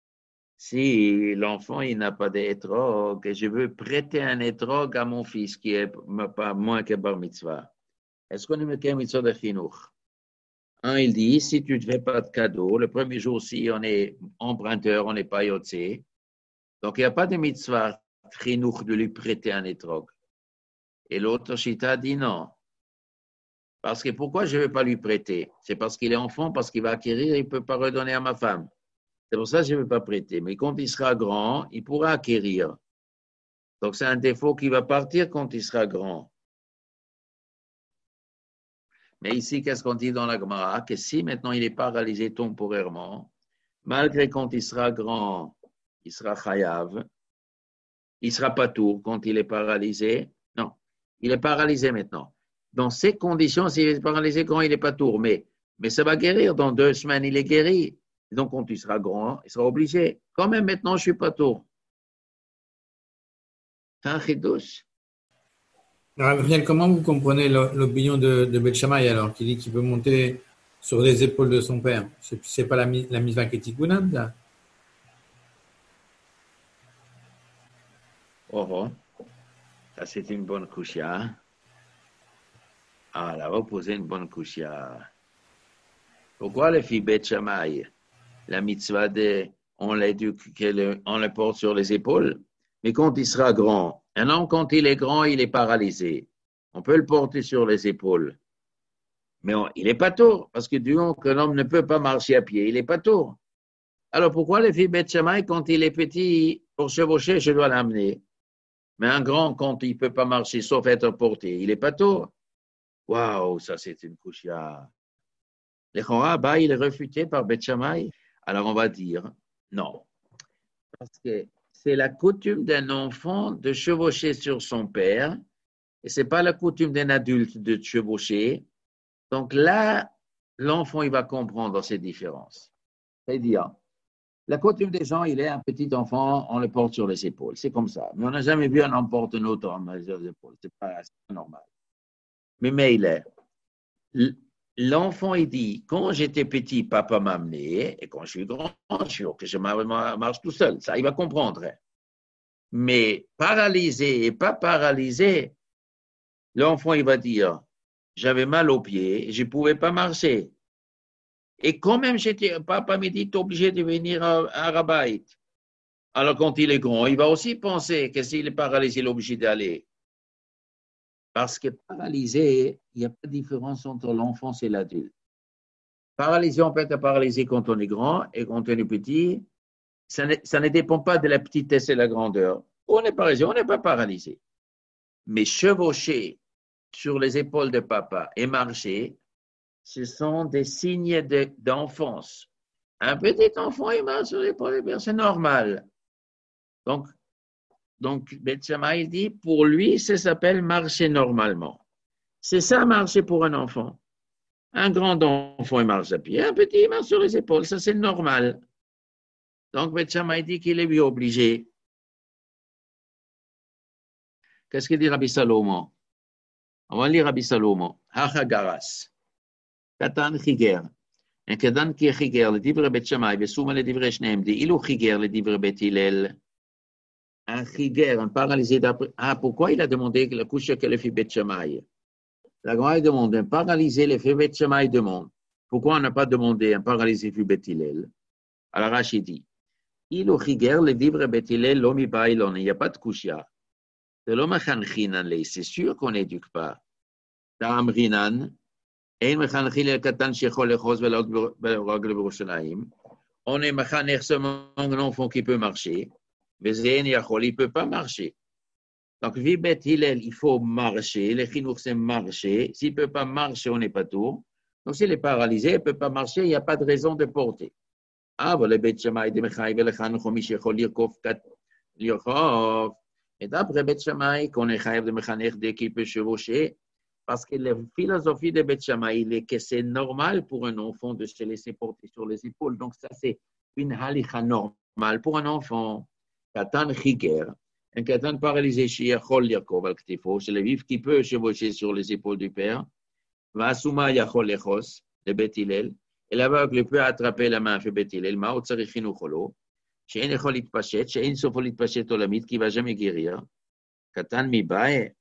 Si l'enfant il n'a pas d'étrog et je veux prêter un étrog à mon fils qui est pas moins que bar mitzvah, est-ce qu'on est met mitzvah de chinuch? Un, il dit, si tu ne fais pas de cadeau, le premier jour, si on est emprunteur, on n'est pas yotse, donc il n'y a pas de mitzvah chinuch de lui prêter un étrog. Et l'autre chita dit non. Parce que pourquoi je ne vais pas lui prêter? C'est parce qu'il est enfant, parce qu'il va acquérir, il ne peut pas redonner à ma femme. C'est pour ça que je ne vais pas prêter. Mais quand il sera grand, il pourra acquérir. Donc, c'est un défaut qui va partir quand il sera grand. Mais ici, qu'est-ce qu'on dit dans la Gemara? Que si maintenant il est paralysé temporairement, malgré quand il sera grand, il sera chayav, il ne sera pas tour quand il est paralysé. Non, il est paralysé maintenant. Dans ces conditions, s'il est paralysé quand il n'est pas tour, mais, mais ça va guérir. Dans deux semaines, il est guéri. Et donc, quand il sera grand, il sera obligé. Quand même, maintenant, je ne suis pas tour. C'est un chidouche. Raphaël, comment vous comprenez l'opinion de, de Beth Shammai alors, qui dit qu'il peut monter sur les épaules de son père? Ce n'est pas la, la mitzvah qui est tikkunam, là? Oh, oh. Ça, c'est une bonne kushia. Ah, là, on va poser une bonne kushia. Pourquoi les filles Beth Shammai, la mitzvah de, on l'éduque, on le porte sur les épaules, mais quand il sera grand, un homme, quand il est grand, il est paralysé. On peut le porter sur les épaules. Mais on, il n'est pas tour, parce que du moment que l'homme ne peut pas marcher à pied, il n'est pas tour. Alors pourquoi les filles Beth Shammai, quand il est petit, pour chevaucher, je dois l'amener? Mais un grand, quand il ne peut pas marcher, sauf être porté, il n'est pas tour. Waouh, ça c'est une kushia. Le Chora, bah, il est refuté par Beth Shammai. Alors on va dire non. Parce que c'est la coutume d'un enfant de chevaucher sur son père, et ce n'est pas la coutume d'un adulte de chevaucher. Donc là, l'enfant, il va comprendre ces différences. C'est-à-dire, la coutume des gens, il est un petit enfant, on le porte sur les épaules. C'est comme ça. Mais on n'a jamais vu un homme porter un autre homme sur les épaules. Ce n'est pas, pas normal. Mais, mais il est. L'enfant, il dit, quand j'étais petit, papa m'a amené, et quand je suis grand, je suis que je marche tout seul. Ça, il va comprendre. Mais paralysé et pas paralysé, l'enfant, il va dire, j'avais mal aux pieds, je ne pouvais pas marcher. Et quand même, j'étais, papa m'a dit, tu es obligé de venir à, à Rabat. Alors, quand il est grand, il va aussi penser que s'il est paralysé, il est obligé d'aller. Parce que paralysé, il n'y a pas de différence entre l'enfant et l'adulte. Paralysé, on peut être paralysé quand on est grand et quand on est petit. Ça ne, ça ne dépend pas de la petitesse et la grandeur. On est paralysé, on n'est pas paralysé. Mais chevaucher sur les épaules de papa et marcher, ce sont des signes de, d'enfance. Un petit enfant, il marche sur les épaules de père, c'est normal. Donc, Donc, Beth Shammai dit, pour lui, ça s'appelle marcher normalement. C'est ça, marcher pour un enfant. Un grand enfant, il marche à pied. Un petit, il marche sur les épaules. Ça, c'est normal. Donc, Beth Shammai dit qu'il est lui obligé. Qu'est-ce qu'il dit Rabbi Salomon? On va lire Rabbi Salomon. Hachagaras. Katan chiger. Un katan qui est chiger, le divre Beth Shammai, besuma le divre shneim, dit, il ou chiger, le divre Beth Hillel. Un chiger, un paralysé d'après. Ah, pourquoi il a demandé la couche que le fit Beth Shammai? La Gemara demande un paralysé, le fait Beth Shammai demande. Pourquoi on n'a pas demandé un paralysé fit Beth Hillel? Alors Rashi dit, il ou chiger, le divre Beth Hillel, l'homme bailon, il n'y a pas de couchia. C'est l'homme chanchinan, c'est sûr qu'on n'éduque pas. Ta'am rinan, ein mechanchin el katan shechol lechos velog berushalayim. On est mechanech seulement un enfant qui peut marcher. Mais il ne peut pas marcher. Donc, vi Beth Hillel, il faut marcher. Le chinour, c'est marcher. S'il ne peut pas marcher, on n'est pas tout. Donc, s'il est paralysé, il ne peut pas marcher, il n'y a pas de raison de porter. Ah, voilà, Beth Shammai, de Mechaï, Velechan, Chomish, Echol, Lirkov, Kat, Lirkov. Et d'après Beth Shammai, qu'on est chaïv de Mechanech dès qu'il peut chevaucher, parce que la philosophie de Beth Shammai, il est que c'est normal pour un enfant de se laisser porter sur les épaules. Donc, ça, c'est une halicha normale pour un enfant. Katan chiger, un katan paralysé chez Yachol Lirkov al Ktifo, c'est le vif qui peut chevaucher sur les épaules du père. Vasuma Yachol Lechos, de Beth Hillel, et l'aveugle peut attraper la main de Beth Hillel, Mao Tsarichinu Cholo, chez un Echol Itpachet, chez un Sofol Itpachet Olamit qui ne va jamais guérir. Katan Mibae,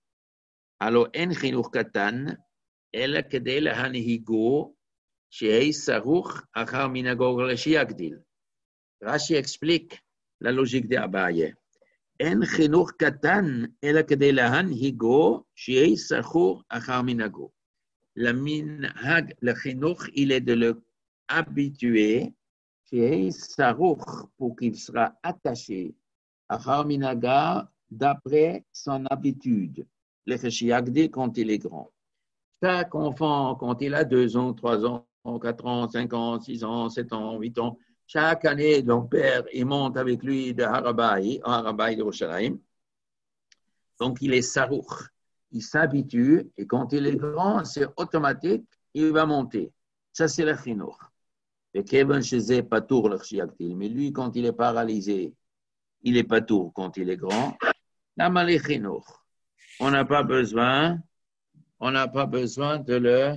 alors en Chinuch Katan, elle kedel Hanihigo, chez Saruch, Achar Minagog Leshiagdil. Rashi explique la logique de Abaye. En chinuch katan, ela kedei lahanhigo, shiei sachur achar minago. La minhag, le chinuch, il est de le habituer, shiei sachur, pour qu'il sera attaché, achar minaga, d'après son habitude. Le cheshiagdi, quand il est grand. Chaque enfant, quand il a deux ans, trois ans, quatre ans, cinq ans, six ans, sept ans, huit ans, chaque année, son père, il monte avec lui de Harabaï, Harabaï de Yerushalayim. Donc, il est sarouch. Il s'habitue et quand il est grand, c'est automatique, il va monter. Ça, c'est le chinour. Et Kevin Chezé, pas tour le chiaktil. Mais lui, quand il est paralysé, il est pas tour quand il est grand. Là, mal est chinour. On n'a pas besoin, on n'a pas besoin de le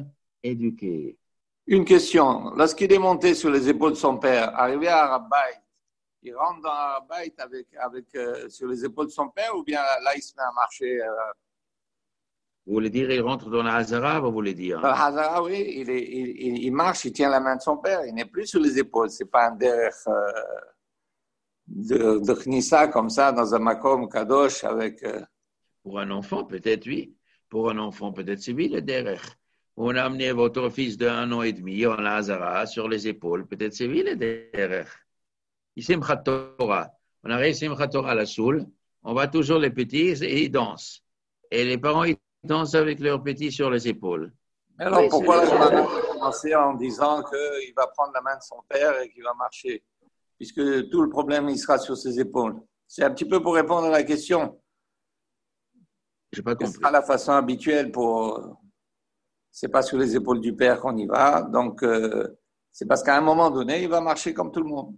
éduquer. Une question. Lorsqu'il est monté sur les épaules de son père, arrivé à Rabat, il rentre dans la bête avec, avec, euh, sur les épaules de son père ou bien là, il se met à marcher euh... Vous voulez dire, il rentre dans la Hazara, vous voulez dire? Dans la Hazara, oui, il, est, il, il marche, il tient la main de son père, il n'est plus sur les épaules, c'est pas un derrière euh, de, de Knissa comme ça, dans un makom kadosh avec... Euh... Pour un enfant, peut-être oui. Pour un enfant, peut-être c'est oui, le derrière. On a amené votre fils d'un an et demi en Hazara sur les épaules, peut-être c'est oui, le derrière. Ici, Simchat Torah. On arrive Simchat Torah à la soule, on va toujours les petits et ils dansent. Et les parents, ils dansent avec leurs petits sur les épaules. Alors oui, pourquoi on a commencé en disant qu'il va prendre la main de son père et qu'il va marcher? Puisque tout le problème, il sera sur ses épaules. C'est un petit peu pour répondre à la question. Je n'ai pas compris. Ce sera la façon habituelle pour... C'est pas sur les épaules du père qu'on y va. Donc, euh, c'est parce qu'à un moment donné, il va marcher comme tout le monde.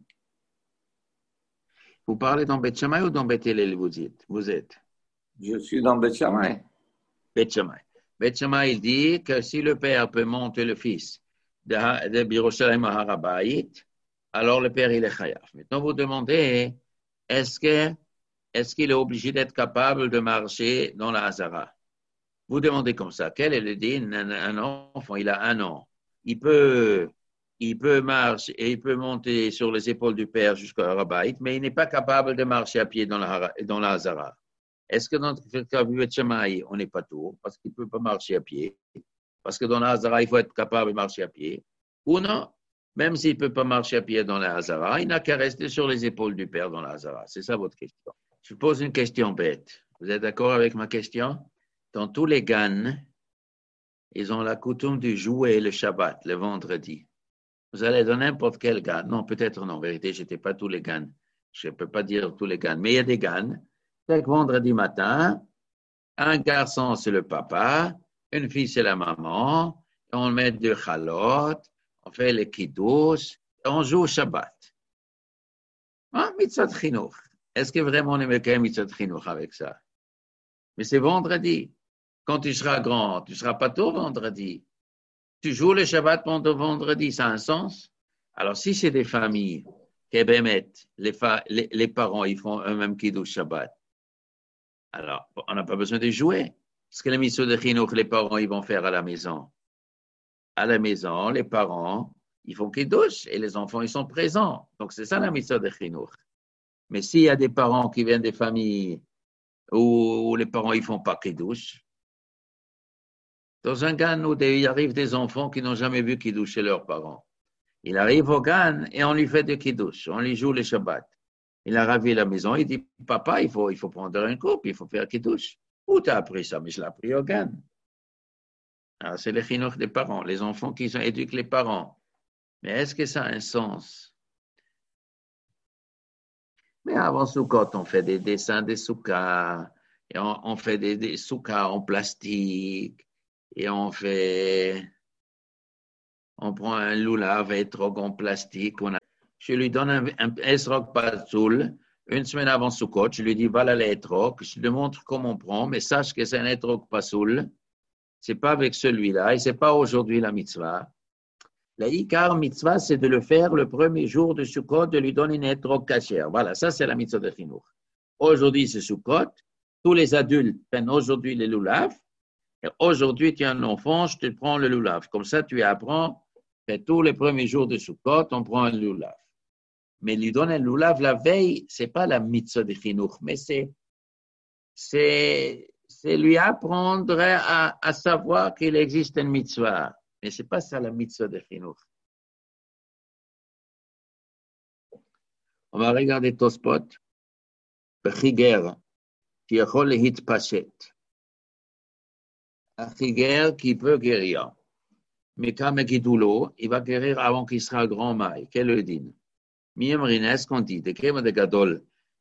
Vous parlez dans Beth Shammai ou dans Beth Hillel, vous êtes, vous êtes? Je suis dans Beth Shammai. Beth Shammai. Beth Shammai, il dit que si le père peut monter le fils de, de Birushalayim à Harabayit, alors le père, il est chayav. Maintenant, vous demandez, est-ce que, est-ce qu'il est obligé d'être capable de marcher dans la Hazara? Vous demandez comme ça, quel est le din? Un, un enfant, il a un an. Il peut, il peut marcher et il peut monter sur les épaules du père jusqu'à Harabayit, mais il n'est pas capable de marcher à pied dans la, dans la Hazara. Est-ce que dans le cas du Beth Shammai, on n'est pas tout, parce qu'il ne peut pas marcher à pied, parce que dans la Hazara, il faut être capable de marcher à pied, ou non, même s'il ne peut pas marcher à pied dans la Hazara, il n'a qu'à rester sur les épaules du père dans la Hazara. C'est ça votre question. Je pose une question bête. Vous êtes d'accord avec ma question? Dans tous les GAN, ils ont la coutume de jouer le Shabbat, le vendredi. Vous allez dans n'importe quel GAN. Non, peut-être non. En vérité, je n'étais pas tous les GAN. Je ne peux pas dire tous les GAN. Mais il y a des GAN. Chaque vendredi matin, un garçon, c'est le papa, une fille, c'est la maman. On met deux chalotes, on fait le kiddush, et on joue au Shabbat. Hein, mitzvah chinuch. Est-ce que vraiment on aime quand même mitzvah chinuch avec ça? Mais c'est vendredi. Quand tu seras grand, tu ne seras pas tôt vendredi. Tu joues le Shabbat pendant vendredi, ça a un sens? Alors, si c'est des familles, les, fa- les, les parents, ils font eux-mêmes kiddush Shabbat, alors, on n'a pas besoin de jouer. Parce que les mitzvot de chinuch, les parents, ils vont faire à la maison. À la maison, les parents, ils font kiddush et les enfants, ils sont présents. Donc, c'est ça la mitzvah de chinuch. Mais s'il y a des parents qui viennent des familles où, où les parents, ils font pas kiddush, dans un gan où il arrive des enfants qui n'ont jamais vu kiddush chez leurs parents. Il arrive au gan et on lui fait des kiddush. On lui joue le Shabbat. Il a ravi la maison, il dit, papa, il faut, il faut prendre une coupe, il faut faire kiddush. Où tu as appris ça? Mais je l'ai appris au gan. Alors, c'est le chinuch des parents, les enfants qui éduquent les parents. Mais est-ce que ça a un sens? Mais avant Sukkot, on fait des dessins des soukas, et on, on fait des, des soukas en plastique, et on fait, on prend un loulav et trog en plastique, on a je lui donne un, un esrog pasoul, une semaine avant Sukkot, je lui dis, voilà les etrog, je lui montre comment on prend, mais sache que c'est un etrog pasoul, c'est pas avec celui-là, et c'est pas aujourd'hui la mitzvah. La ikar mitzvah, c'est de le faire le premier jour de Sukkot, de lui donner une etrog kasher. Voilà, ça c'est la mitzvah de chinuch. Aujourd'hui c'est Sukkot, tous les adultes prennent aujourd'hui les loulav, et aujourd'hui tu es un enfant, je te prends le loulav. Comme ça tu apprends que tous les premiers jours de Sukkot, on prend un loulav. Mais lui donner un loulav la veille, ce n'est pas la mitzvah de chinuch, mais c'est, c'est, c'est lui apprendre à, à savoir qu'il existe une mitzvah. Mais ce n'est pas ça la mitzvah de chinuch. On va regarder Tospot. Bechiger, qui יכול להתפשט. Un chiger qui peut guérir. Mais quand il va guérir avant qu'il sera grand maï. Quel est le din? Est-ce qu'on dit, de gadol,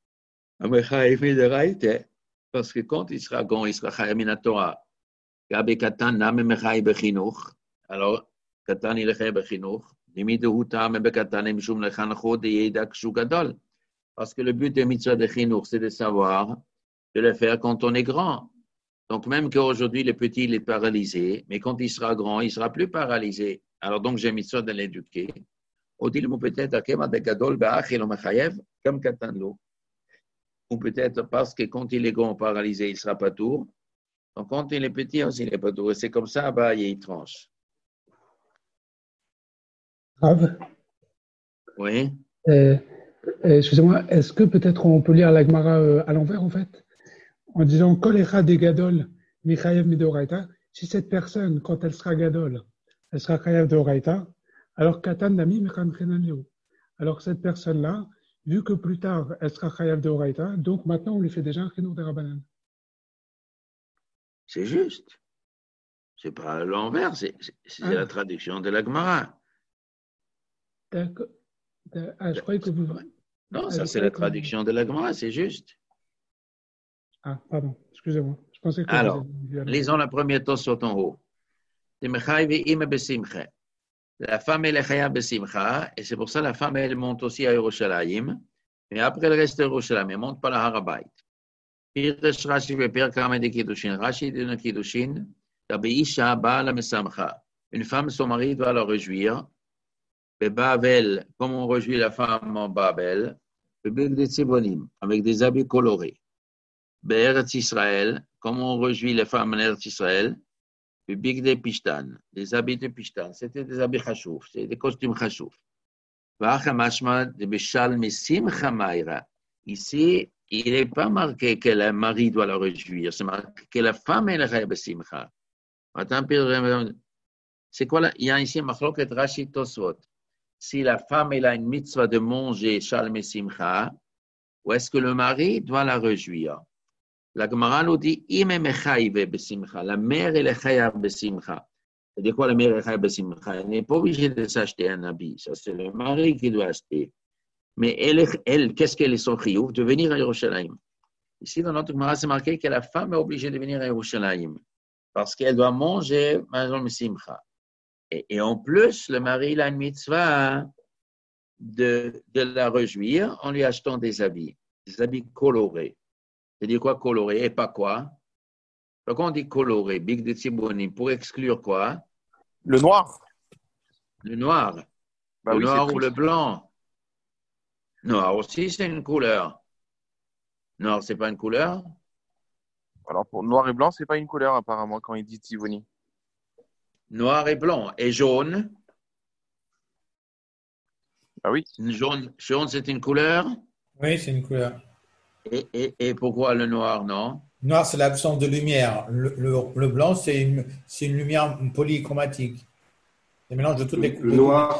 parce que quand il sera grand, il sera chayav min Torah. Gabe katan nam mechai bechinuch. Alors, katan il est chayav bechinuch. Limite huta me bekatan mishum lechancho de yedak shu gadol. Parce que le but de mitzvah de chinuch, c'est de savoir, de le faire quand on est grand. Donc, même qu'aujourd'hui, le petit, il est paralysé, mais quand il sera grand, il sera plus paralysé. Alors, donc, j'ai mitzvah de l'éduquer. Ou dit peut-être Akema de Gadol Be'achil ou Mechayev, comme Katanlo. Ou peut-être parce que quand il est grand paralysé, il ne sera pas tour. Donc quand il est petit aussi, il n'est pas tour. Et c'est comme ça, bah, il tranche. Grave. Oui. Euh, euh, excusez-moi, est-ce que peut-être on peut lire la Gemara euh, à l'envers en fait, en disant Kol Echad de Gadol, Michayev Midoraita, si cette personne, quand elle sera Gadol, elle sera Chayav de Oraita, alors Katan Nami Mechan Chenan Leo. Alors cette personne-là, vu que plus tard elle sera Chayav de Oraita, donc maintenant on lui fait déjà un Chinour de Rabbanan. C'est juste. C'est pas à l'envers, c'est, c'est, c'est ah. la traduction de la Gemara. D'accord. Ah, je croyais que vous. Non, ah, ça c'est la traduction vous... de la Gemara, c'est juste. Ah, pardon, excusez-moi. Je pensais que alors, lisons la première Tosot en haut. La femme elle est chaya besimcha, et c'est pour ça que la femme elle monte aussi à Yerushalayim, mais après elle reste à Yerushalayim, elle ne monte pas à Harabait. Pirish Rashi ve'per kama de kiddushin. Rashi dit dans kiddushin, Isha ba'ala mesamcha. Une femme, son mari doit la réjouir. Babel, comme on réjouit la femme en Babel, avec des habits colorés. Be'eretz Israël, comme on réjouit les femmes en Eretz Israël, des pishtan, des habits de pishtan. C'était des habits chachouf, c'était des costumes chachouf. Ici, il n'est pas marqué que le mari doit la réjouir, c'est marqué que la femme est la besimcha. C'est quoi là? Il y a ici machloket Rashi Tosfot. Si la femme elle a une mitzvah de manger shalom et simcha, ou est-ce que le mari doit la réjouir? La Gemara nous dit ime mechayive besimcha. La mère elle est chayav besimcha. C'est-à-dire quoi la mère est chayav besimcha? Elle n'est pas obligée de s'acheter un habit. Ça c'est le mari qui doit acheter. Mais elle, elle qu'est-ce qu'elle est son chiyuv? De venir à Yerushalayim. Ici dans notre Gemara c'est marqué que la femme est obligée de venir à Yerushalayim parce qu'elle doit manger shalom et simcha. Et, et en plus, le mari il a une mitzvah de, de la réjouir en lui achetant des habits, des habits colorés. C'est-à-dire quoi coloré et pas quoi? Pourquoi on dit coloré, big de Tzibonim, pour exclure quoi? Le noir. Le noir. Bah le oui, noir ou le blanc. Noir aussi, c'est une couleur. Noir, c'est pas une couleur? Alors, pour noir et blanc, c'est pas une couleur, apparemment, quand il dit Tziboni. Noir et blanc. Et jaune? Ah oui. Jaune, jaune c'est une couleur? Oui, c'est une couleur. Et, et, et pourquoi le noir, non? Noir, c'est l'absence de lumière. Le, le, le blanc, c'est une, c'est une lumière polychromatique. C'est un mélange de toutes les couleurs. Le noir,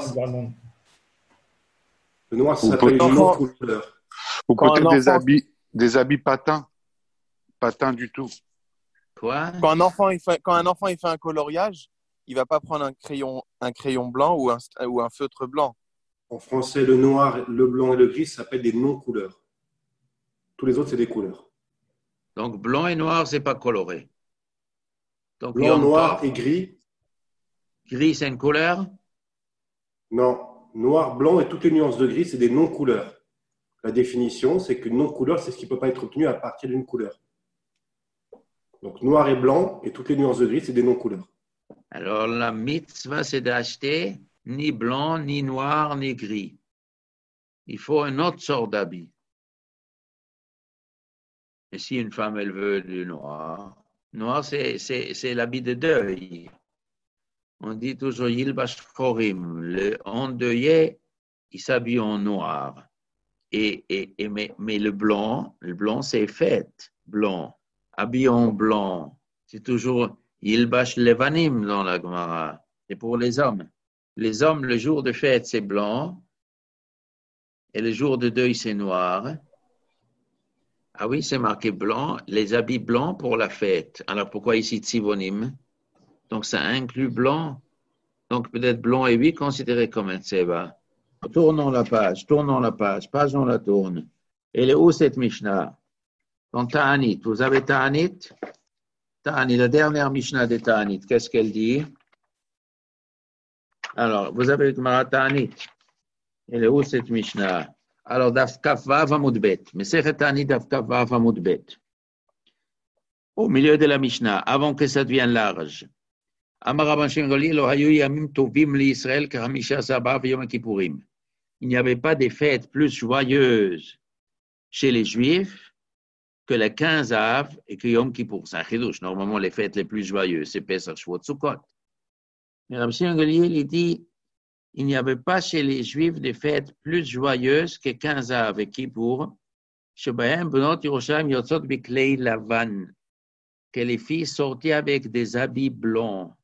le noir ça s'appelle une autre couleur. Ou peut-être des habits, des habits patins. Patins du tout. Quoi? Quand un enfant il fait, quand un enfant il fait un coloriage, il va pas prendre un crayon, un crayon blanc ou un, ou un feutre blanc. En français, le noir, le blanc et le gris s'appellent des non-couleurs. Tous les autres, c'est des couleurs. Donc, blanc et noir, c'est pas coloré. Donc, blanc, noir pas... et gris. Gris, c'est une couleur? Non. Noir, blanc et toutes les nuances de gris, c'est des non-couleurs. La définition, c'est qu'une non-couleur, c'est ce qui ne peut pas être obtenu à partir d'une couleur. Donc, noir et blanc et toutes les nuances de gris, c'est des non-couleurs. Alors, la mitzvah, c'est d'acheter ni blanc, ni noir, ni gris. Il faut une autre sorte d'habit. Et si une femme, elle veut du noir, noir, c'est, c'est, c'est l'habit de deuil. On dit toujours, Yilbash Chorim, le endeuillé, il s'habille en noir. Et, et, et, mais, mais le blanc, le blanc, c'est fête, blanc. Habillé en blanc, c'est toujours Yilbash Levanim dans la Gemara. C'est pour les hommes. Les hommes, le jour de fête, c'est blanc. Et le jour de deuil, c'est noir. Ah oui, c'est marqué blanc. Les habits blancs pour la fête. Alors pourquoi ici Tzivonim? Donc ça inclut blanc. Donc peut-être blanc et oui considéré comme un tseva. Tournons la page, tournons la page. Page, on la tourne. Et est où cette Mishnah? Dans Ta'anit. Vous avez Ta'anit? Ta'anit, la dernière Mishnah de Ta'anit. Qu'est-ce qu'elle dit? Alors, vous avez le Gemara Ta'anit. Elle est où cette Mishnah? Alors, Daf Kaf Vav Amud Bet. Mesechet Ta'anit Daf Kaf Vav Amud Bet. Au milieu de la Mishnah, avant que ça devienne large. אמר רבן שמעון גמליאל, לא היו ימים טובים לישראל כחמישה עשר באב ויום הכיפורים. Il n'y avait pas des fêtes plus joyeuses chez les Juifs que le quinze Av et que Yom Kippour. C'est un chidouche. Normalement, les fêtes les plus joyeuses, c'est Pesach, Shavuot, Sukkot. Mais Rabbi Shimon Gamliel, il dit, il n'y avait pas chez les Juifs des fêtes plus joyeuses que quinze Av et Kippour, שבהם בנות ירושלים יוצאות בכלי לבן, que les filles sortaient avec des habits blancs.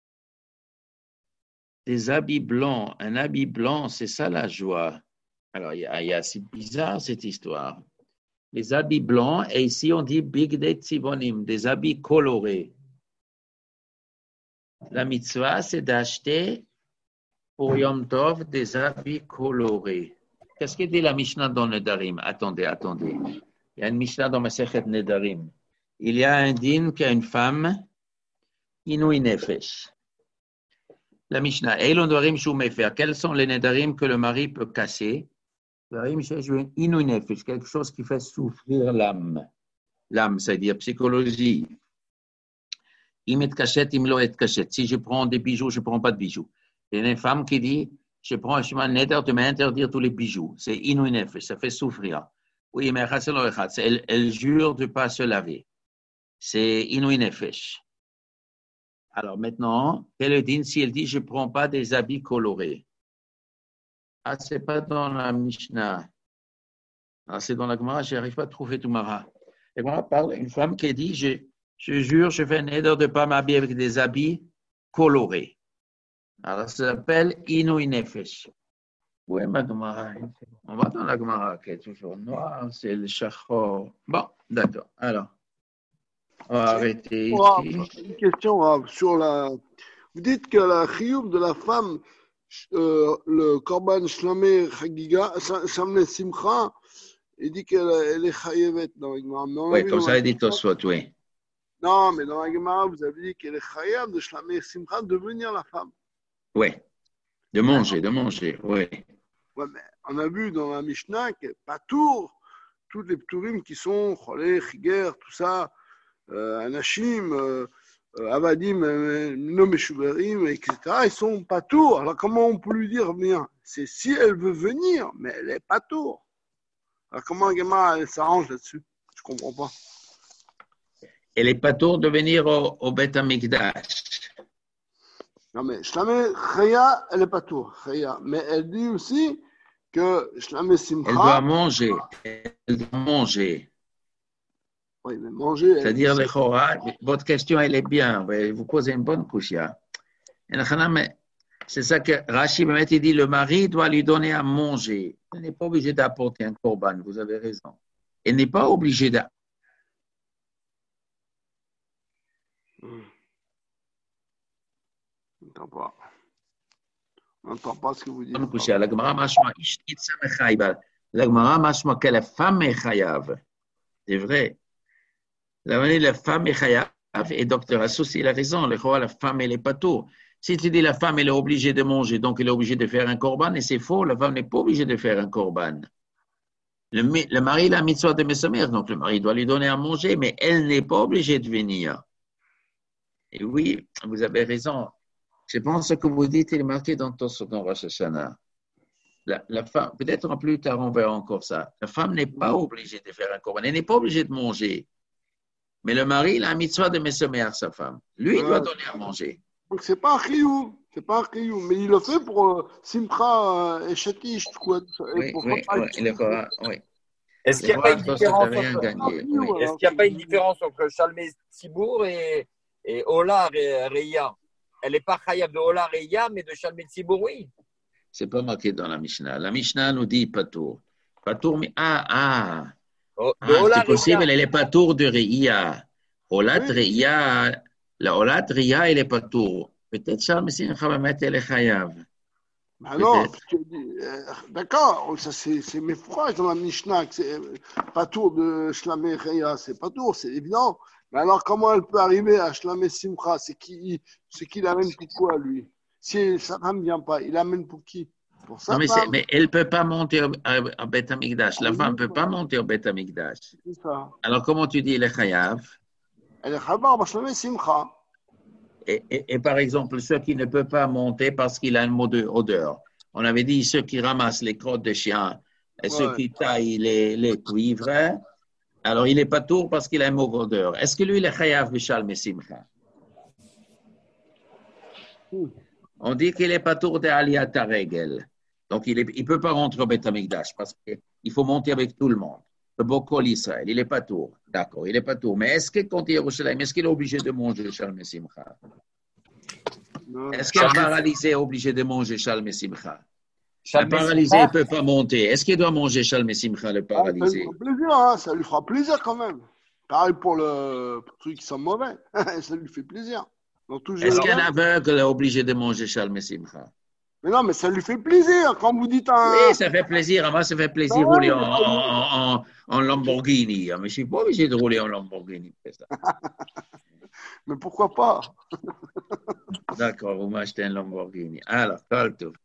Des habits blancs, un habit blanc, c'est ça la joie. Alors, il y a, il y a c'est bizarre cette histoire. Les habits blancs, et ici on dit bigdei tzivonim, des habits colorés. La mitzvah, c'est d'acheter pour Yom Tov des habits colorés. Qu'est-ce que dit la Mishnah dans Nedarim? Attendez, attendez. Il y a une Mishnah dans Masechet Nedarim. Il y a un din qui a une femme, inouï nefesh. La Mishnah, Eilon Dvarim Shu Mefer. Quels sont les Nedarim que le mari peut casser? Inouï nefesh, quelque chose qui fait souffrir l'âme. L'âme, c'est-à-dire psychologie. Im et kachet, im lo et kachet. Si je prends des bijoux, je ne prends pas de bijoux. Il y a une femme qui dit, je prends un chemin neder de m'interdire tous les bijoux. C'est inouï nefesh, ça fait souffrir. Oui, mais elle, elle jure de ne pas se laver. C'est inouï nefesh. Alors maintenant, quel est din si elle dit je ne prends pas des habits colorés? Ah, ce n'est pas dans la Mishnah. Ah, c'est dans la Gemara, je n'arrive pas à trouver tout Mara. La Gemara parle d'une femme qui dit je, je jure, je fais un neder de ne pas m'habiller avec des habits colorés. Alors ça s'appelle inouï nefesh. Où est ma Gemara? On va dans la Gemara qui est toujours noire, c'est le chachor. Bon, d'accord. Alors. On va arrêter ici. Une question sur la. Vous dites que la chiyuv de la femme, euh, le korban shlamé chagiga, shlamé simcha, il dit qu'elle elle est chayevet dans la Gemara. Oui, comme ça, il dit Tosfot, oui. Non, mais dans la Gemara, vous avez dit qu'elle est chayev de shlamé simcha, de devenir la femme. Oui, de manger, de manger, oui. Ouais, mais on a vu dans la Mishnah que Patour, tous les pturim qui sont cholé, chiger, tout ça. Euh, Anashim, euh, Avadim, Nomeshuverim, et cetera, ils sont pas tours. Alors comment on peut lui dire bien? C'est si elle veut venir, mais elle n'est pas tour. Alors comment Gemma elle s'arrange là-dessus? Je comprends pas. Elle n'est pas tour de venir au, au Beth Amikdash. Non mais Shlamé Chaya, elle n'est pas tour. Chaya. Mais elle dit aussi que Shlamé Simcha. Elle doit manger. Elle doit manger. Oui, mais manger. C'est-à-dire, le Chora, votre question, elle est bien. Vous posez une bonne couchia. C'est ça que Rashi Bemet dit, le mari doit lui donner à manger. Il n'est pas obligé d'apporter un korban, vous avez raison. Il n'est pas obligé de... Hmm. On n'entend pas. On n'entend pas ce que vous dites. Bonne couchia. La Gemara mashma, ishtitsa mechayiba. La Gemara mashma que la femme est chayav. C'est vrai. La femme est chayav, et docteur Assous, il a raison, la femme, elle n'est pas tout. Si tu dis la femme, elle est obligée de manger, donc elle est obligée de faire un korban, et c'est faux, la femme n'est pas obligée de faire un korban. Le, le mari, il a mitzvah de mesomer, donc le mari doit lui donner à manger, mais elle n'est pas obligée de venir. Et oui, vous avez raison. Je pense que ce que vous dites, il est marqué dans ton dans Rosh Hashanah. La, la femme, peut-être plus tard, on verra encore ça. La femme n'est pas obligée de faire un korban, elle n'est pas obligée de manger. Mais le mari, il a un mitzvah de mesomer à sa femme. Lui, il doit donner à manger. Donc, c'est pas un chiyuv, c'est pas un chiyuv, mais il le fait pour euh, Simcha et Shetish, quoi. Oui, pour oui, oui, il est correct, oui. Est-ce qu'il n'y a, pas une différence entre... oui. Est-ce qu'il n'y a pas une différence entre Shalmei Tzibour et, et Ola Reya? Elle n'est pas chayav de Ola Reya, mais de Shalmei Tzibour, oui. C'est pas marqué dans la Mishnah. La Mishnah nous dit Patour. Patour, mais ah, ah. Oh, ah c'est possible, elle n'est pas tour de Reya. Olat oui. Reya, la Olat Reya, elle n'est pas tour. Peut-être Shalmei Simcha Bemet, elle est chayav. Bah non, euh, d'accord, ça c'est, c'est mes phrases dans la Mishnah, que c'est pas tour de Shlamé Reya, c'est pas tour, c'est évident. Mais alors comment elle peut arriver à Shlamé Simcha? C'est qui, c'est qui l'amène pour quoi lui? Si sa femme ne vient pas, il l'amène pour qui? Pour sa non, mais, femme. mais elle ne peut pas monter au, au Beth Amikdash. La femme ne peut pas monter au Beth Amikdash. C'est ça. Alors comment tu dis elle est chayav? Elle est chayav, Shlamé Simcha. Et, et, et par exemple, ceux qui ne peuvent pas monter parce qu'il a un mot d'odeur. On avait dit ceux qui ramassent les crottes de chiens et ceux Ouais. qui taillent les, les cuivres. Alors, il n'est pas tour parce qu'il a un mauvais odeur. Est-ce que lui, il est chayav bishal mesimcha? On dit qu'il n'est pas tour de aliyat regel. Donc, il ne il peut pas rentrer au Beth Amikdash parce qu'il faut monter avec tout le monde. Le Bokol Israël, il n'est pas tour. D'accord, il n'est pas tour. Mais est-ce que quand il est Yerushalayim, est-ce qu'il est obligé de manger Shalom Simcha? Non. Est-ce qu'un paralysé est obligé de manger Shalom Simcha? Un Shalom paralysé Simcha. ne peut pas monter. Est-ce qu'il doit manger Shalom Simcha, le Ah, ça lui paralysé? fera plaisir, hein, ça lui fera plaisir quand même. Pareil pour le pour ceux qui sont mauvais, ça lui fait plaisir. Dans tout Est-ce jeu qu'un là. aveugle est obligé de manger Shalom Simcha? Mais non, mais ça lui fait plaisir quand vous dites un. Oui, ça fait plaisir. Moi, ça fait plaisir de Ah ouais, rouler mais en, en, en, en Lamborghini. Mais je ne suis pas obligé de rouler en Lamborghini. c'est ça. Mais pourquoi pas? D'accord, vous m'achetez un Lamborghini. Alors, Colto.